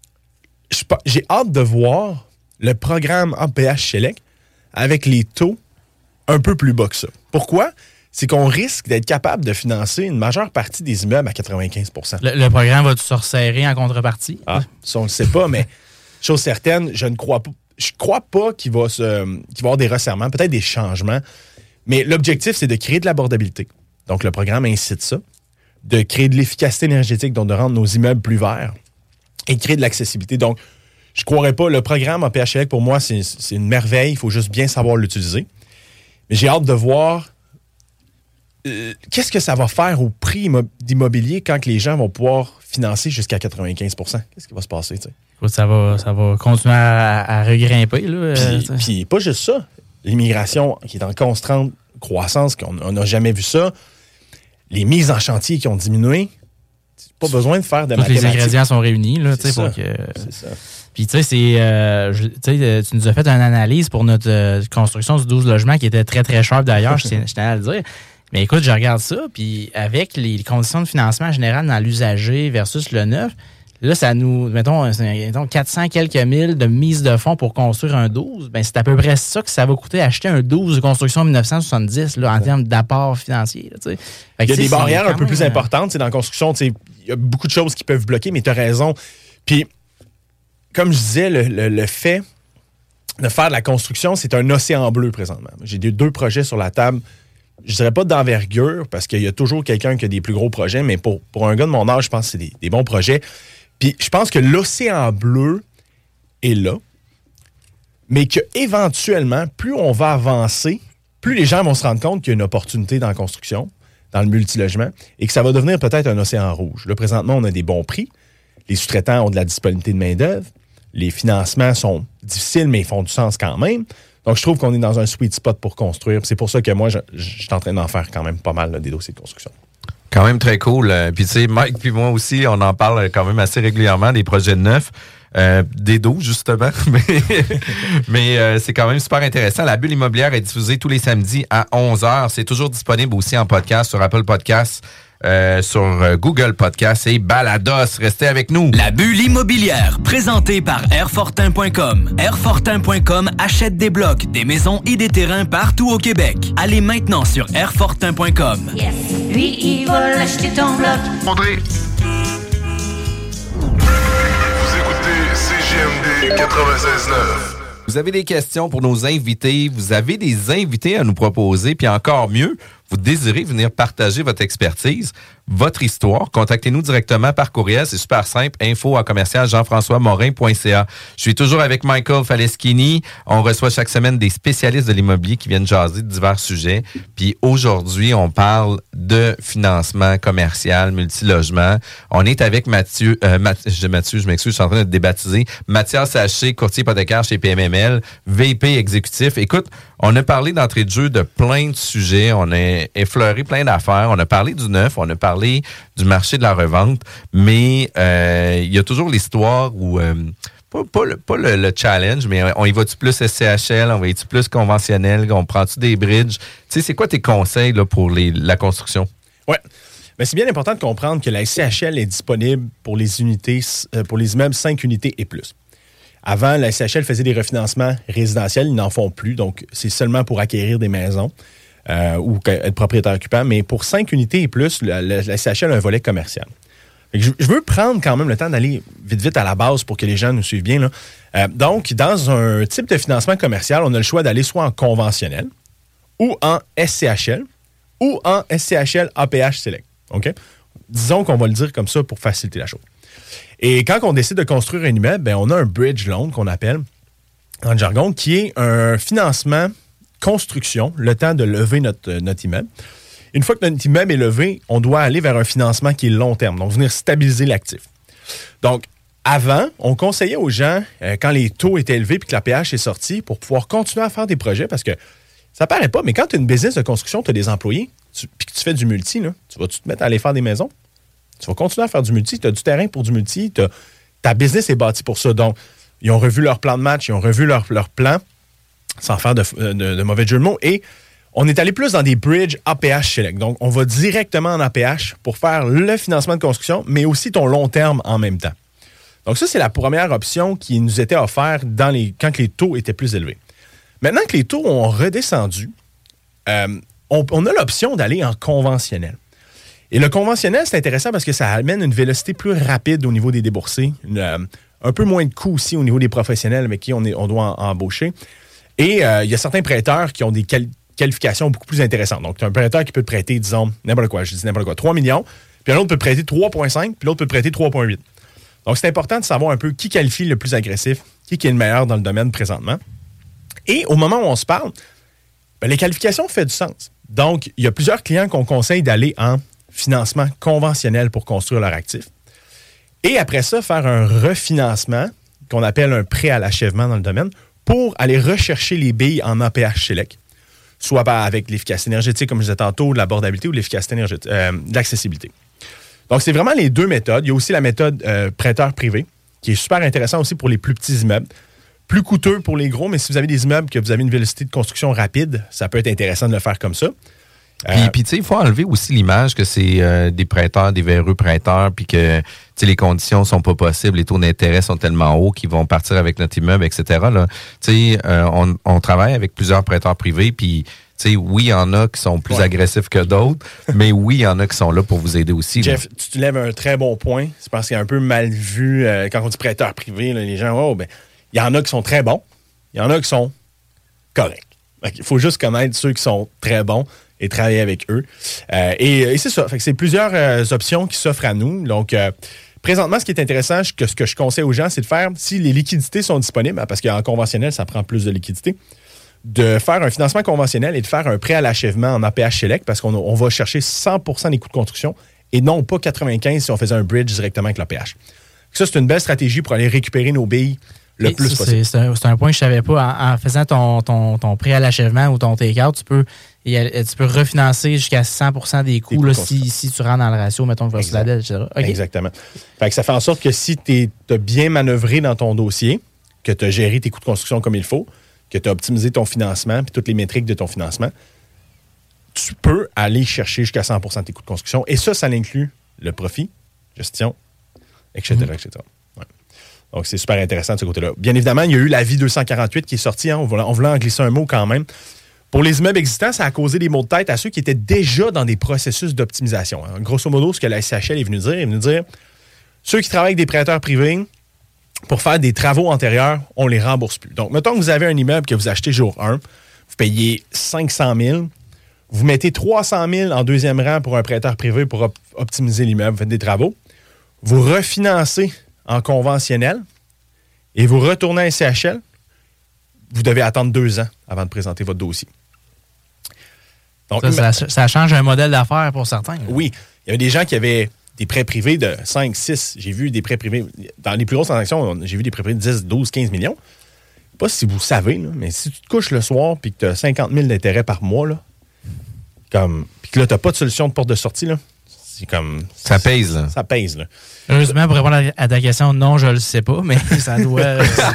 j'ai hâte de voir le programme APH Select avec les taux un peu plus bas que ça. Pourquoi? c'est qu'on risque d'être capable de financer une majeure partie des immeubles à 95 %. Le programme va-tu se resserrer en contrepartie? Ah, ça, on ne le sait pas, mais chose certaine, je crois pas qu'il va y avoir des resserrements, peut-être des changements, mais l'objectif, c'est de créer de l'abordabilité. Donc, le programme incite ça, de créer de l'efficacité énergétique, donc de rendre nos immeubles plus verts et de créer de l'accessibilité. Donc, je ne croirais pas, le programme APH Select, pour moi, c'est une merveille, il faut juste bien savoir l'utiliser. Mais j'ai hâte de voir qu'est-ce que ça va faire au prix d'immobilier quand les gens vont pouvoir financer jusqu'à 95 %. Qu'est-ce qui va se passer, tu sais? Ça va continuer à regrimper. Là, puis pas juste ça. L'immigration qui est en constante croissance, qu'on n'a jamais vu ça. Les mises en chantier qui ont diminué. Pas besoin de faire de mathématiques. Les ingrédients sont réunis. Là, c'est ça. C'est ça. Puis, tu sais, tu nous as fait une analyse pour notre construction du 12 logements qui était très, très sharp d'ailleurs, je tenais à le dire. Mais écoute, je regarde ça, puis avec les conditions de financement général dans l'usager versus le neuf, là, ça nous, mettons 400 quelques mille de mise de fonds pour construire un 12, ben c'est à peu près ça que ça va coûter acheter un 12 de construction en 1970 là, en termes d'apport financier. Là, il y a des barrières un peu plus importantes. Dans la construction, il y a beaucoup de choses qui peuvent bloquer, mais tu as raison. Puis, comme je disais, le fait de faire de la construction, c'est un océan bleu présentement. J'ai 2 projets sur la table. Je dirais pas d'envergure, parce qu'il y a toujours quelqu'un qui a des plus gros projets, mais pour un gars de mon âge, je pense que c'est des bons projets. Puis je pense que l'océan bleu est là, mais qu'éventuellement, plus on va avancer, plus les gens vont se rendre compte qu'il y a une opportunité dans la construction, dans le multilogement, et que ça va devenir peut-être un océan rouge. Là, présentement, on a des bons prix. Les sous-traitants ont de la disponibilité de main-d'œuvre. Les financements sont difficiles, mais ils font du sens quand même. Donc, je trouve qu'on est dans un sweet spot pour construire. C'est pour ça que moi, je suis en train d'en faire quand même pas mal là, des dossiers de construction. Quand même très cool. Puis tu sais, Mike puis moi aussi, on en parle quand même assez régulièrement des projets de neuf. Des 12, justement. mais c'est quand même super intéressant. La Bulle immobilière est diffusée tous les samedis à 11h. C'est toujours disponible aussi en podcast sur Apple Podcasts, sur Google Podcasts et Balados. Restez avec nous. La Bulle immobilière, présentée par Airfortin.com. Airfortin.com achète des blocs, des maisons et des terrains partout au Québec. Allez maintenant sur Airfortin.com. Yes. Lui, il va l'acheter ton bloc. André. Vous écoutez CJMD 96.9. Vous avez des questions pour nos invités, vous avez des invités à nous proposer, puis encore mieux, vous désirez venir partager votre expertise, votre histoire, contactez-nous directement par courriel. C'est super simple, info@jean-françois-morin.ca. Je suis toujours avec Michael Faleschini. On reçoit chaque semaine des spécialistes de l'immobilier qui viennent jaser de divers sujets. Puis aujourd'hui, on parle de financement commercial, multilogement. On est avec Mathieu, je m'excuse, je suis en train de débaptiser. Mathias Haché, courtier hypothécaire chez PMML, VP exécutif. Écoute, on a parlé d'entrée de jeu de plein de sujets. On a effleuré plein d'affaires. On a parlé du neuf, on a parlé du marché de la revente, mais il y a toujours l'histoire où, pas le challenge, mais on y va-tu plus SCHL, on va y-tu plus conventionnel, on prend-tu des bridges? Tu sais, c'est quoi tes conseils là, pour la construction? Oui. Mais c'est bien important de comprendre que la SCHL est disponible pour les unités, pour les immeubles 5 unités et plus. Avant, la SCHL faisait des refinancements résidentiels, ils n'en font plus, donc c'est seulement pour acquérir des maisons. Ou être propriétaire occupant, mais pour 5 unités et plus, la SCHL a un volet commercial. Je veux prendre quand même le temps d'aller vite à la base pour que les gens nous suivent bien. Là. Donc, dans un type de financement commercial, on a le choix d'aller soit en conventionnel, ou en SCHL, ou en SCHL APH Select. Okay? Disons qu'on va le dire comme ça pour faciliter la chose. Et quand on décide de construire un immeuble, ben, on a un bridge loan qu'on appelle, en jargon, qui est un financement construction, le temps de lever notre immeuble. Une fois que notre immeuble est levé, on doit aller vers un financement qui est long terme, donc venir stabiliser l'actif. Donc, avant, on conseillait aux gens, quand les taux étaient élevés et que la PH est sortie, pour pouvoir continuer à faire des projets, parce que ça paraît pas, mais quand tu as une business de construction, tu as des employés, puis que tu fais du multi, là, tu vas-tu te mettre à aller faire des maisons? Tu vas continuer à faire du multi, tu as du terrain pour du multi, ta business est bâtie pour ça. Donc, ils ont revu leur plan de match, ils ont revu leur plan, sans faire de mauvais jeu de mots. Et on est allé plus dans des bridges APH Select. Donc, on va directement en APH pour faire le financement de construction, mais aussi ton long terme en même temps. Donc, ça, c'est la première option qui nous était offerte quand les taux étaient plus élevés. Maintenant que les taux ont redescendu, on a l'option d'aller en conventionnel. Et le conventionnel, c'est intéressant parce que ça amène une vélocité plus rapide au niveau des déboursés, un peu moins de coûts aussi au niveau des professionnels avec qui on doit embaucher. Et il y a certains prêteurs qui ont des qualifications beaucoup plus intéressantes. Donc, tu as un prêteur qui peut te prêter, disons, n'importe quoi, 3 millions, puis un autre peut te prêter 3,5, puis l'autre peut te prêter 3,8. Donc, c'est important de savoir un peu qui qualifie le plus agressif, qui est le meilleur dans le domaine présentement. Et au moment où on se parle, les qualifications font du sens. Donc, il y a plusieurs clients qu'on conseille d'aller en financement conventionnel pour construire leur actif. Et après ça, faire un refinancement, qu'on appelle un prêt à l'achèvement dans le domaine, pour aller rechercher les billes en APH Select, soit avec l'efficacité énergétique, comme je disais tantôt, de l'abordabilité ou de l'efficacité énergétique, de l'accessibilité. Donc, c'est vraiment les deux méthodes. Il y a aussi la méthode prêteur privé, qui est super intéressant aussi pour les plus petits immeubles. Plus coûteux pour les gros, mais si vous avez des immeubles que vous avez une vélocité de construction rapide, ça peut être intéressant de le faire comme ça. Puis tu sais, il faut enlever aussi l'image que c'est des prêteurs, des véreux prêteurs, puis que les conditions sont pas possibles, les taux d'intérêt sont tellement hauts qu'ils vont partir avec notre immeuble, etc. Là, on travaille avec plusieurs prêteurs privés, puis oui, il y en a qui sont plus agressifs que d'autres, mais oui, il y en a qui sont là pour vous aider aussi. Jeff, tu lèves un très bon point. C'est parce qu'il y a un peu mal vu quand on dit prêteur privé, là, les gens, il y en a qui sont très bons, il y en a qui sont corrects. Il faut juste connaître ceux qui sont très bons et travailler avec eux. Et c'est ça. Fait que c'est plusieurs options qui s'offrent à nous. Donc, présentement, ce qui est intéressant, ce que je conseille aux gens, c'est de faire, si les liquidités sont disponibles, parce qu'en conventionnel, ça prend plus de liquidités, de faire un financement conventionnel et de faire un prêt à l'achèvement en APH Select, parce qu'on va chercher 100% des coûts de construction et non pas 95% si on faisait un bridge directement avec l'APH. Ça, c'est une belle stratégie pour aller récupérer nos billes le plus possible. C'est un point que je ne savais pas. En faisant ton prêt à l'achèvement ou ton take-out, tu peux refinancer jusqu'à 100% des coûts là, si tu rentres dans le ratio, mettons, versus la dette, etc. Okay. Exactement. Fait que ça fait en sorte que si tu as bien manœuvré dans ton dossier, que tu as géré tes coûts de construction comme il faut, que tu as optimisé ton financement puis toutes les métriques de ton financement, tu peux aller chercher jusqu'à 100% de tes coûts de construction. Et ça inclut le profit, gestion, etc. etc. Ouais. Donc, c'est super intéressant de ce côté-là. Bien évidemment, il y a eu l'avis 248 qui est sorti. On voulait en glisser un mot quand même. Pour les immeubles existants, ça a causé des maux de tête à ceux qui étaient déjà dans des processus d'optimisation. Grosso modo, ce que la SCHL est venue dire, ceux qui travaillent avec des prêteurs privés, pour faire des travaux antérieurs, on ne les rembourse plus. Donc, mettons que vous avez un immeuble que vous achetez jour 1, vous payez 500 000, vous mettez 300 000 en deuxième rang pour un prêteur privé pour optimiser l'immeuble, vous faites des travaux, vous refinancez en conventionnel et vous retournez à SCHL, vous devez attendre 2 ans avant de présenter votre dossier. Donc, ça change un modèle d'affaires pour certains. Là. Oui. Il y avait des gens qui avaient des prêts privés de 5, 6. J'ai vu des prêts privés. Dans les plus grosses transactions, j'ai vu des prêts privés de 10, 12, 15 millions. Je sais pas si vous savez, là, mais si tu te couches le soir et que tu as 50 000 d'intérêt par mois, là, puis que là, tu n'as pas de solution de porte de sortie, là, c'est comme. Ça pèse, là. Ça pèse, là. Heureusement, pour répondre à ta question, non, je le sais pas, mais ça doit.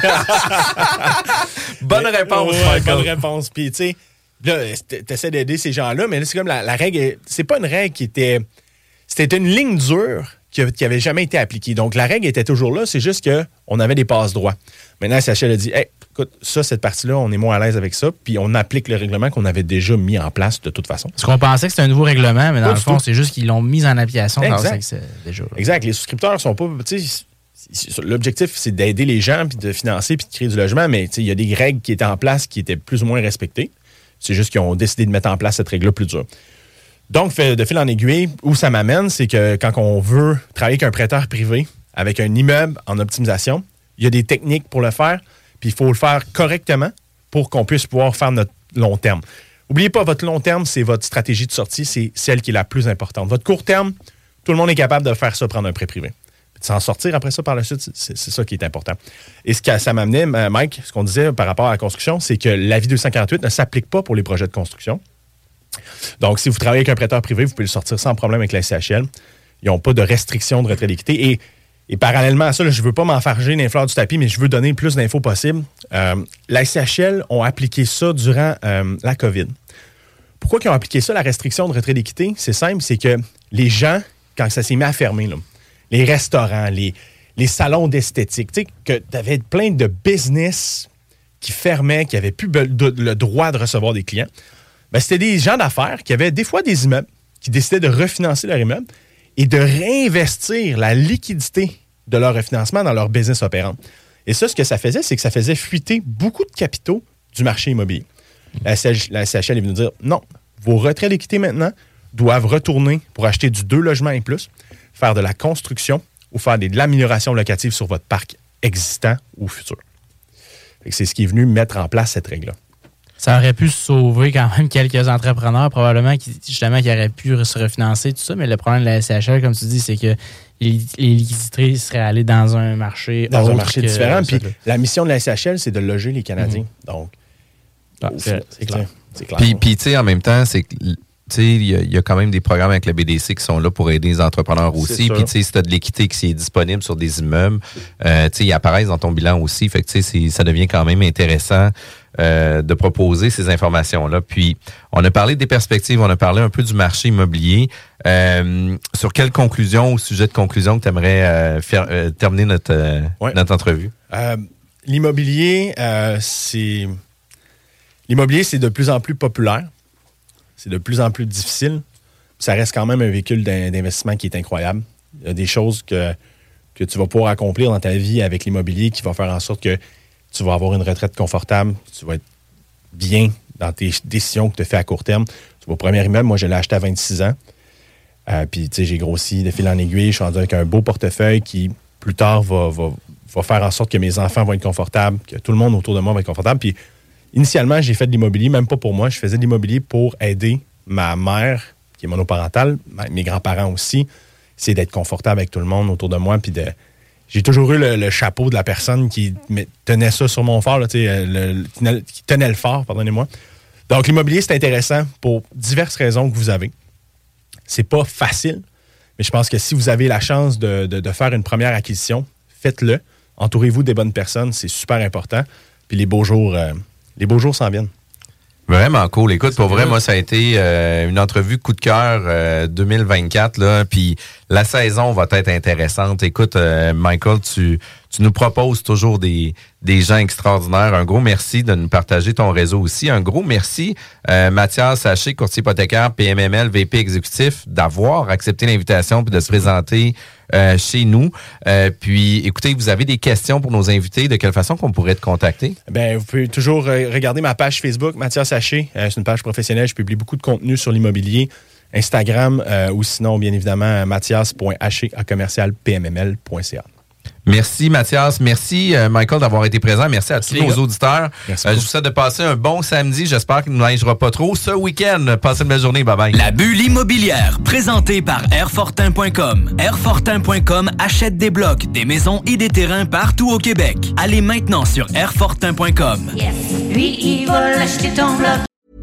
Bonne réponse. Ouais, bonne réponse. Puis, tu sais, là, tu essaies d'aider ces gens-là, mais là, c'est comme la règle. C'est pas une règle qui était. C'était une ligne dure qui n'avait jamais été appliquée. Donc, la règle était toujours là, c'est juste qu'on avait des passe-droits. Maintenant, SCHL a dit, hey, écoute, cette partie-là, on est moins à l'aise avec ça, puis on applique le règlement qu'on avait déjà mis en place de toute façon. Parce qu'on pensait que c'était un nouveau règlement, mais dans le fond, c'est juste qu'ils l'ont mis en application. Exact. Exact. Les souscripteurs sont pas. L'objectif, c'est d'aider les gens, puis de financer, puis de créer du logement, mais il y a des règles qui étaient en place qui étaient plus ou moins respectées. C'est juste qu'ils ont décidé de mettre en place cette règle-là plus dure. Donc, de fil en aiguille, où ça m'amène, c'est que quand on veut travailler avec un prêteur privé, avec un immeuble en optimisation, il y a des techniques pour le faire, puis il faut le faire correctement pour qu'on puisse pouvoir faire notre long terme. N'oubliez pas, votre long terme, c'est votre stratégie de sortie, c'est celle qui est la plus importante. Votre court terme, tout le monde est capable de faire ça, prendre un prêt privé. Puis de s'en sortir après ça par la suite, c'est ça qui est important. Et ce que ça m'amenait, Mike, ce qu'on disait par rapport à la construction, c'est que l'avis 248 ne s'applique pas pour les projets de construction. Donc, si vous travaillez avec un prêteur privé, vous pouvez le sortir sans problème avec la SCHL. Ils n'ont pas de restriction de retrait d'équité. Et parallèlement à ça, là, je ne veux pas m'enfarger les fleurs du tapis, mais je veux donner le plus d'infos possible. La SCHL ont appliqué ça durant la COVID. Pourquoi ils ont appliqué ça, la restriction de retrait d'équité? C'est simple, c'est que les gens, quand ça s'est mis à fermer, là, les restaurants, les salons d'esthétique, tu sais, que tu avais plein de business qui fermaient, qui n'avaient plus le droit de recevoir des clients, Ben, c'était des gens d'affaires qui avaient des fois des immeubles, qui décidaient de refinancer leur immeuble et de réinvestir la liquidité de leur refinancement dans leur business opérant. Et ça, ce que ça faisait, c'est que ça faisait fuiter beaucoup de capitaux du marché immobilier. La SCHL est venue dire non, vos retraits d'équité maintenant doivent retourner pour acheter du 2 logements et plus, faire de la construction ou faire de l'amélioration locative sur votre parc existant ou futur. C'est ce qui est venu mettre en place cette règle-là. Ça aurait pu sauver quand même quelques entrepreneurs, probablement, qui auraient pu se refinancer, tout ça. Mais le problème de la SCHL, comme tu dis, c'est que les liquidités seraient allées dans un marché différent. Puis la mission de la SCHL, c'est de loger les Canadiens. Donc, c'est clair. Puis, tu sais, en même temps, c'est que il y a quand même des programmes avec la BDC qui sont là pour aider les entrepreneurs aussi. Puis, tu sais, si tu as de l'équité qui est disponible sur des immeubles, ils apparaissent dans ton bilan aussi. Fait que, ça devient quand même intéressant de proposer ces informations-là. Puis, on a parlé des perspectives, on a parlé un peu du marché immobilier. Sur quelle conclusion ou sujet de conclusion que tu aimerais terminer notre entrevue? L'immobilier, c'est de plus en plus populaire. C'est de plus en plus difficile. Ça reste quand même un véhicule d'investissement qui est incroyable. Il y a des choses que tu vas pouvoir accomplir dans ta vie avec l'immobilier qui va faire en sorte que tu vas avoir une retraite confortable, tu vas être bien dans tes décisions que tu fais à court terme. Tu vas au premier immeuble, moi je l'ai acheté à 26 ans. Puis tu sais, j'ai grossi de fil en aiguille, je suis rendu avec un beau portefeuille qui plus tard va faire en sorte que mes enfants vont être confortables, que tout le monde autour de moi va être confortable. Puis initialement, j'ai fait de l'immobilier, même pas pour moi, je faisais de l'immobilier pour aider ma mère, qui est monoparentale, mes grands-parents aussi, c'est d'être confortable avec tout le monde autour de moi, puis j'ai toujours eu le chapeau de la personne qui tenait ça sur mon phare, qui tenait le phare, pardonnez-moi. Donc, l'immobilier, c'est intéressant pour diverses raisons que vous avez. C'est pas facile, mais je pense que si vous avez la chance de faire une première acquisition, faites-le. Entourez-vous des bonnes personnes, c'est super important. Puis les beaux jours s'en viennent. Vraiment cool. Écoute, pour vrai, moi, ça a été une entrevue coup de cœur 2024. Là, puis la saison va être intéressante. Écoute, Michael, tu nous proposes toujours des gens extraordinaires. Un gros merci de nous partager ton réseau aussi. Un gros merci, Mathias Haché, courtier hypothécaire, PMML, VP exécutif, d'avoir accepté l'invitation puis de se présenter chez nous. Puis, écoutez, vous avez des questions pour nos invités. De quelle façon qu'on pourrait te contacter? Bien, vous pouvez toujours regarder ma page Facebook, Mathias Haché. C'est une page professionnelle. Je publie beaucoup de contenu sur l'immobilier. Instagram ou sinon, bien évidemment, mathias.haché@pmml.ca. Merci Mathias, merci Michael d'avoir été présent, merci à tous nos auditeurs. Je vous souhaite de passer un bon samedi, j'espère qu'il ne nous neigera pas trop ce week-end. Passez une belle journée, bye bye. La bulle immobilière, présentée par Airfortin.com. Airfortin.com achète des blocs, des maisons et des terrains partout au Québec. Allez maintenant sur Airfortin.com. Yes. Lui, il va l'acheter ton bloc.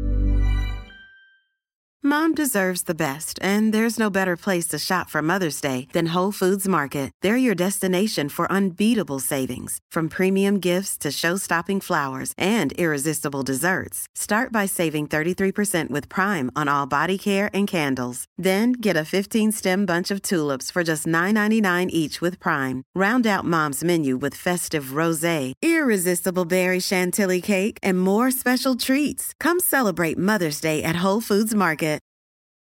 Mom deserves the best, and there's no better place to shop for Mother's Day than Whole Foods Market. They're your destination for unbeatable savings, from premium gifts to show-stopping flowers and irresistible desserts. Start by saving 33% with Prime on all body care and candles. Then get a 15-stem bunch of tulips for just $9.99 each with Prime. Round out Mom's menu with festive rosé, irresistible berry chantilly cake, and more special treats. Come celebrate Mother's Day at Whole Foods Market.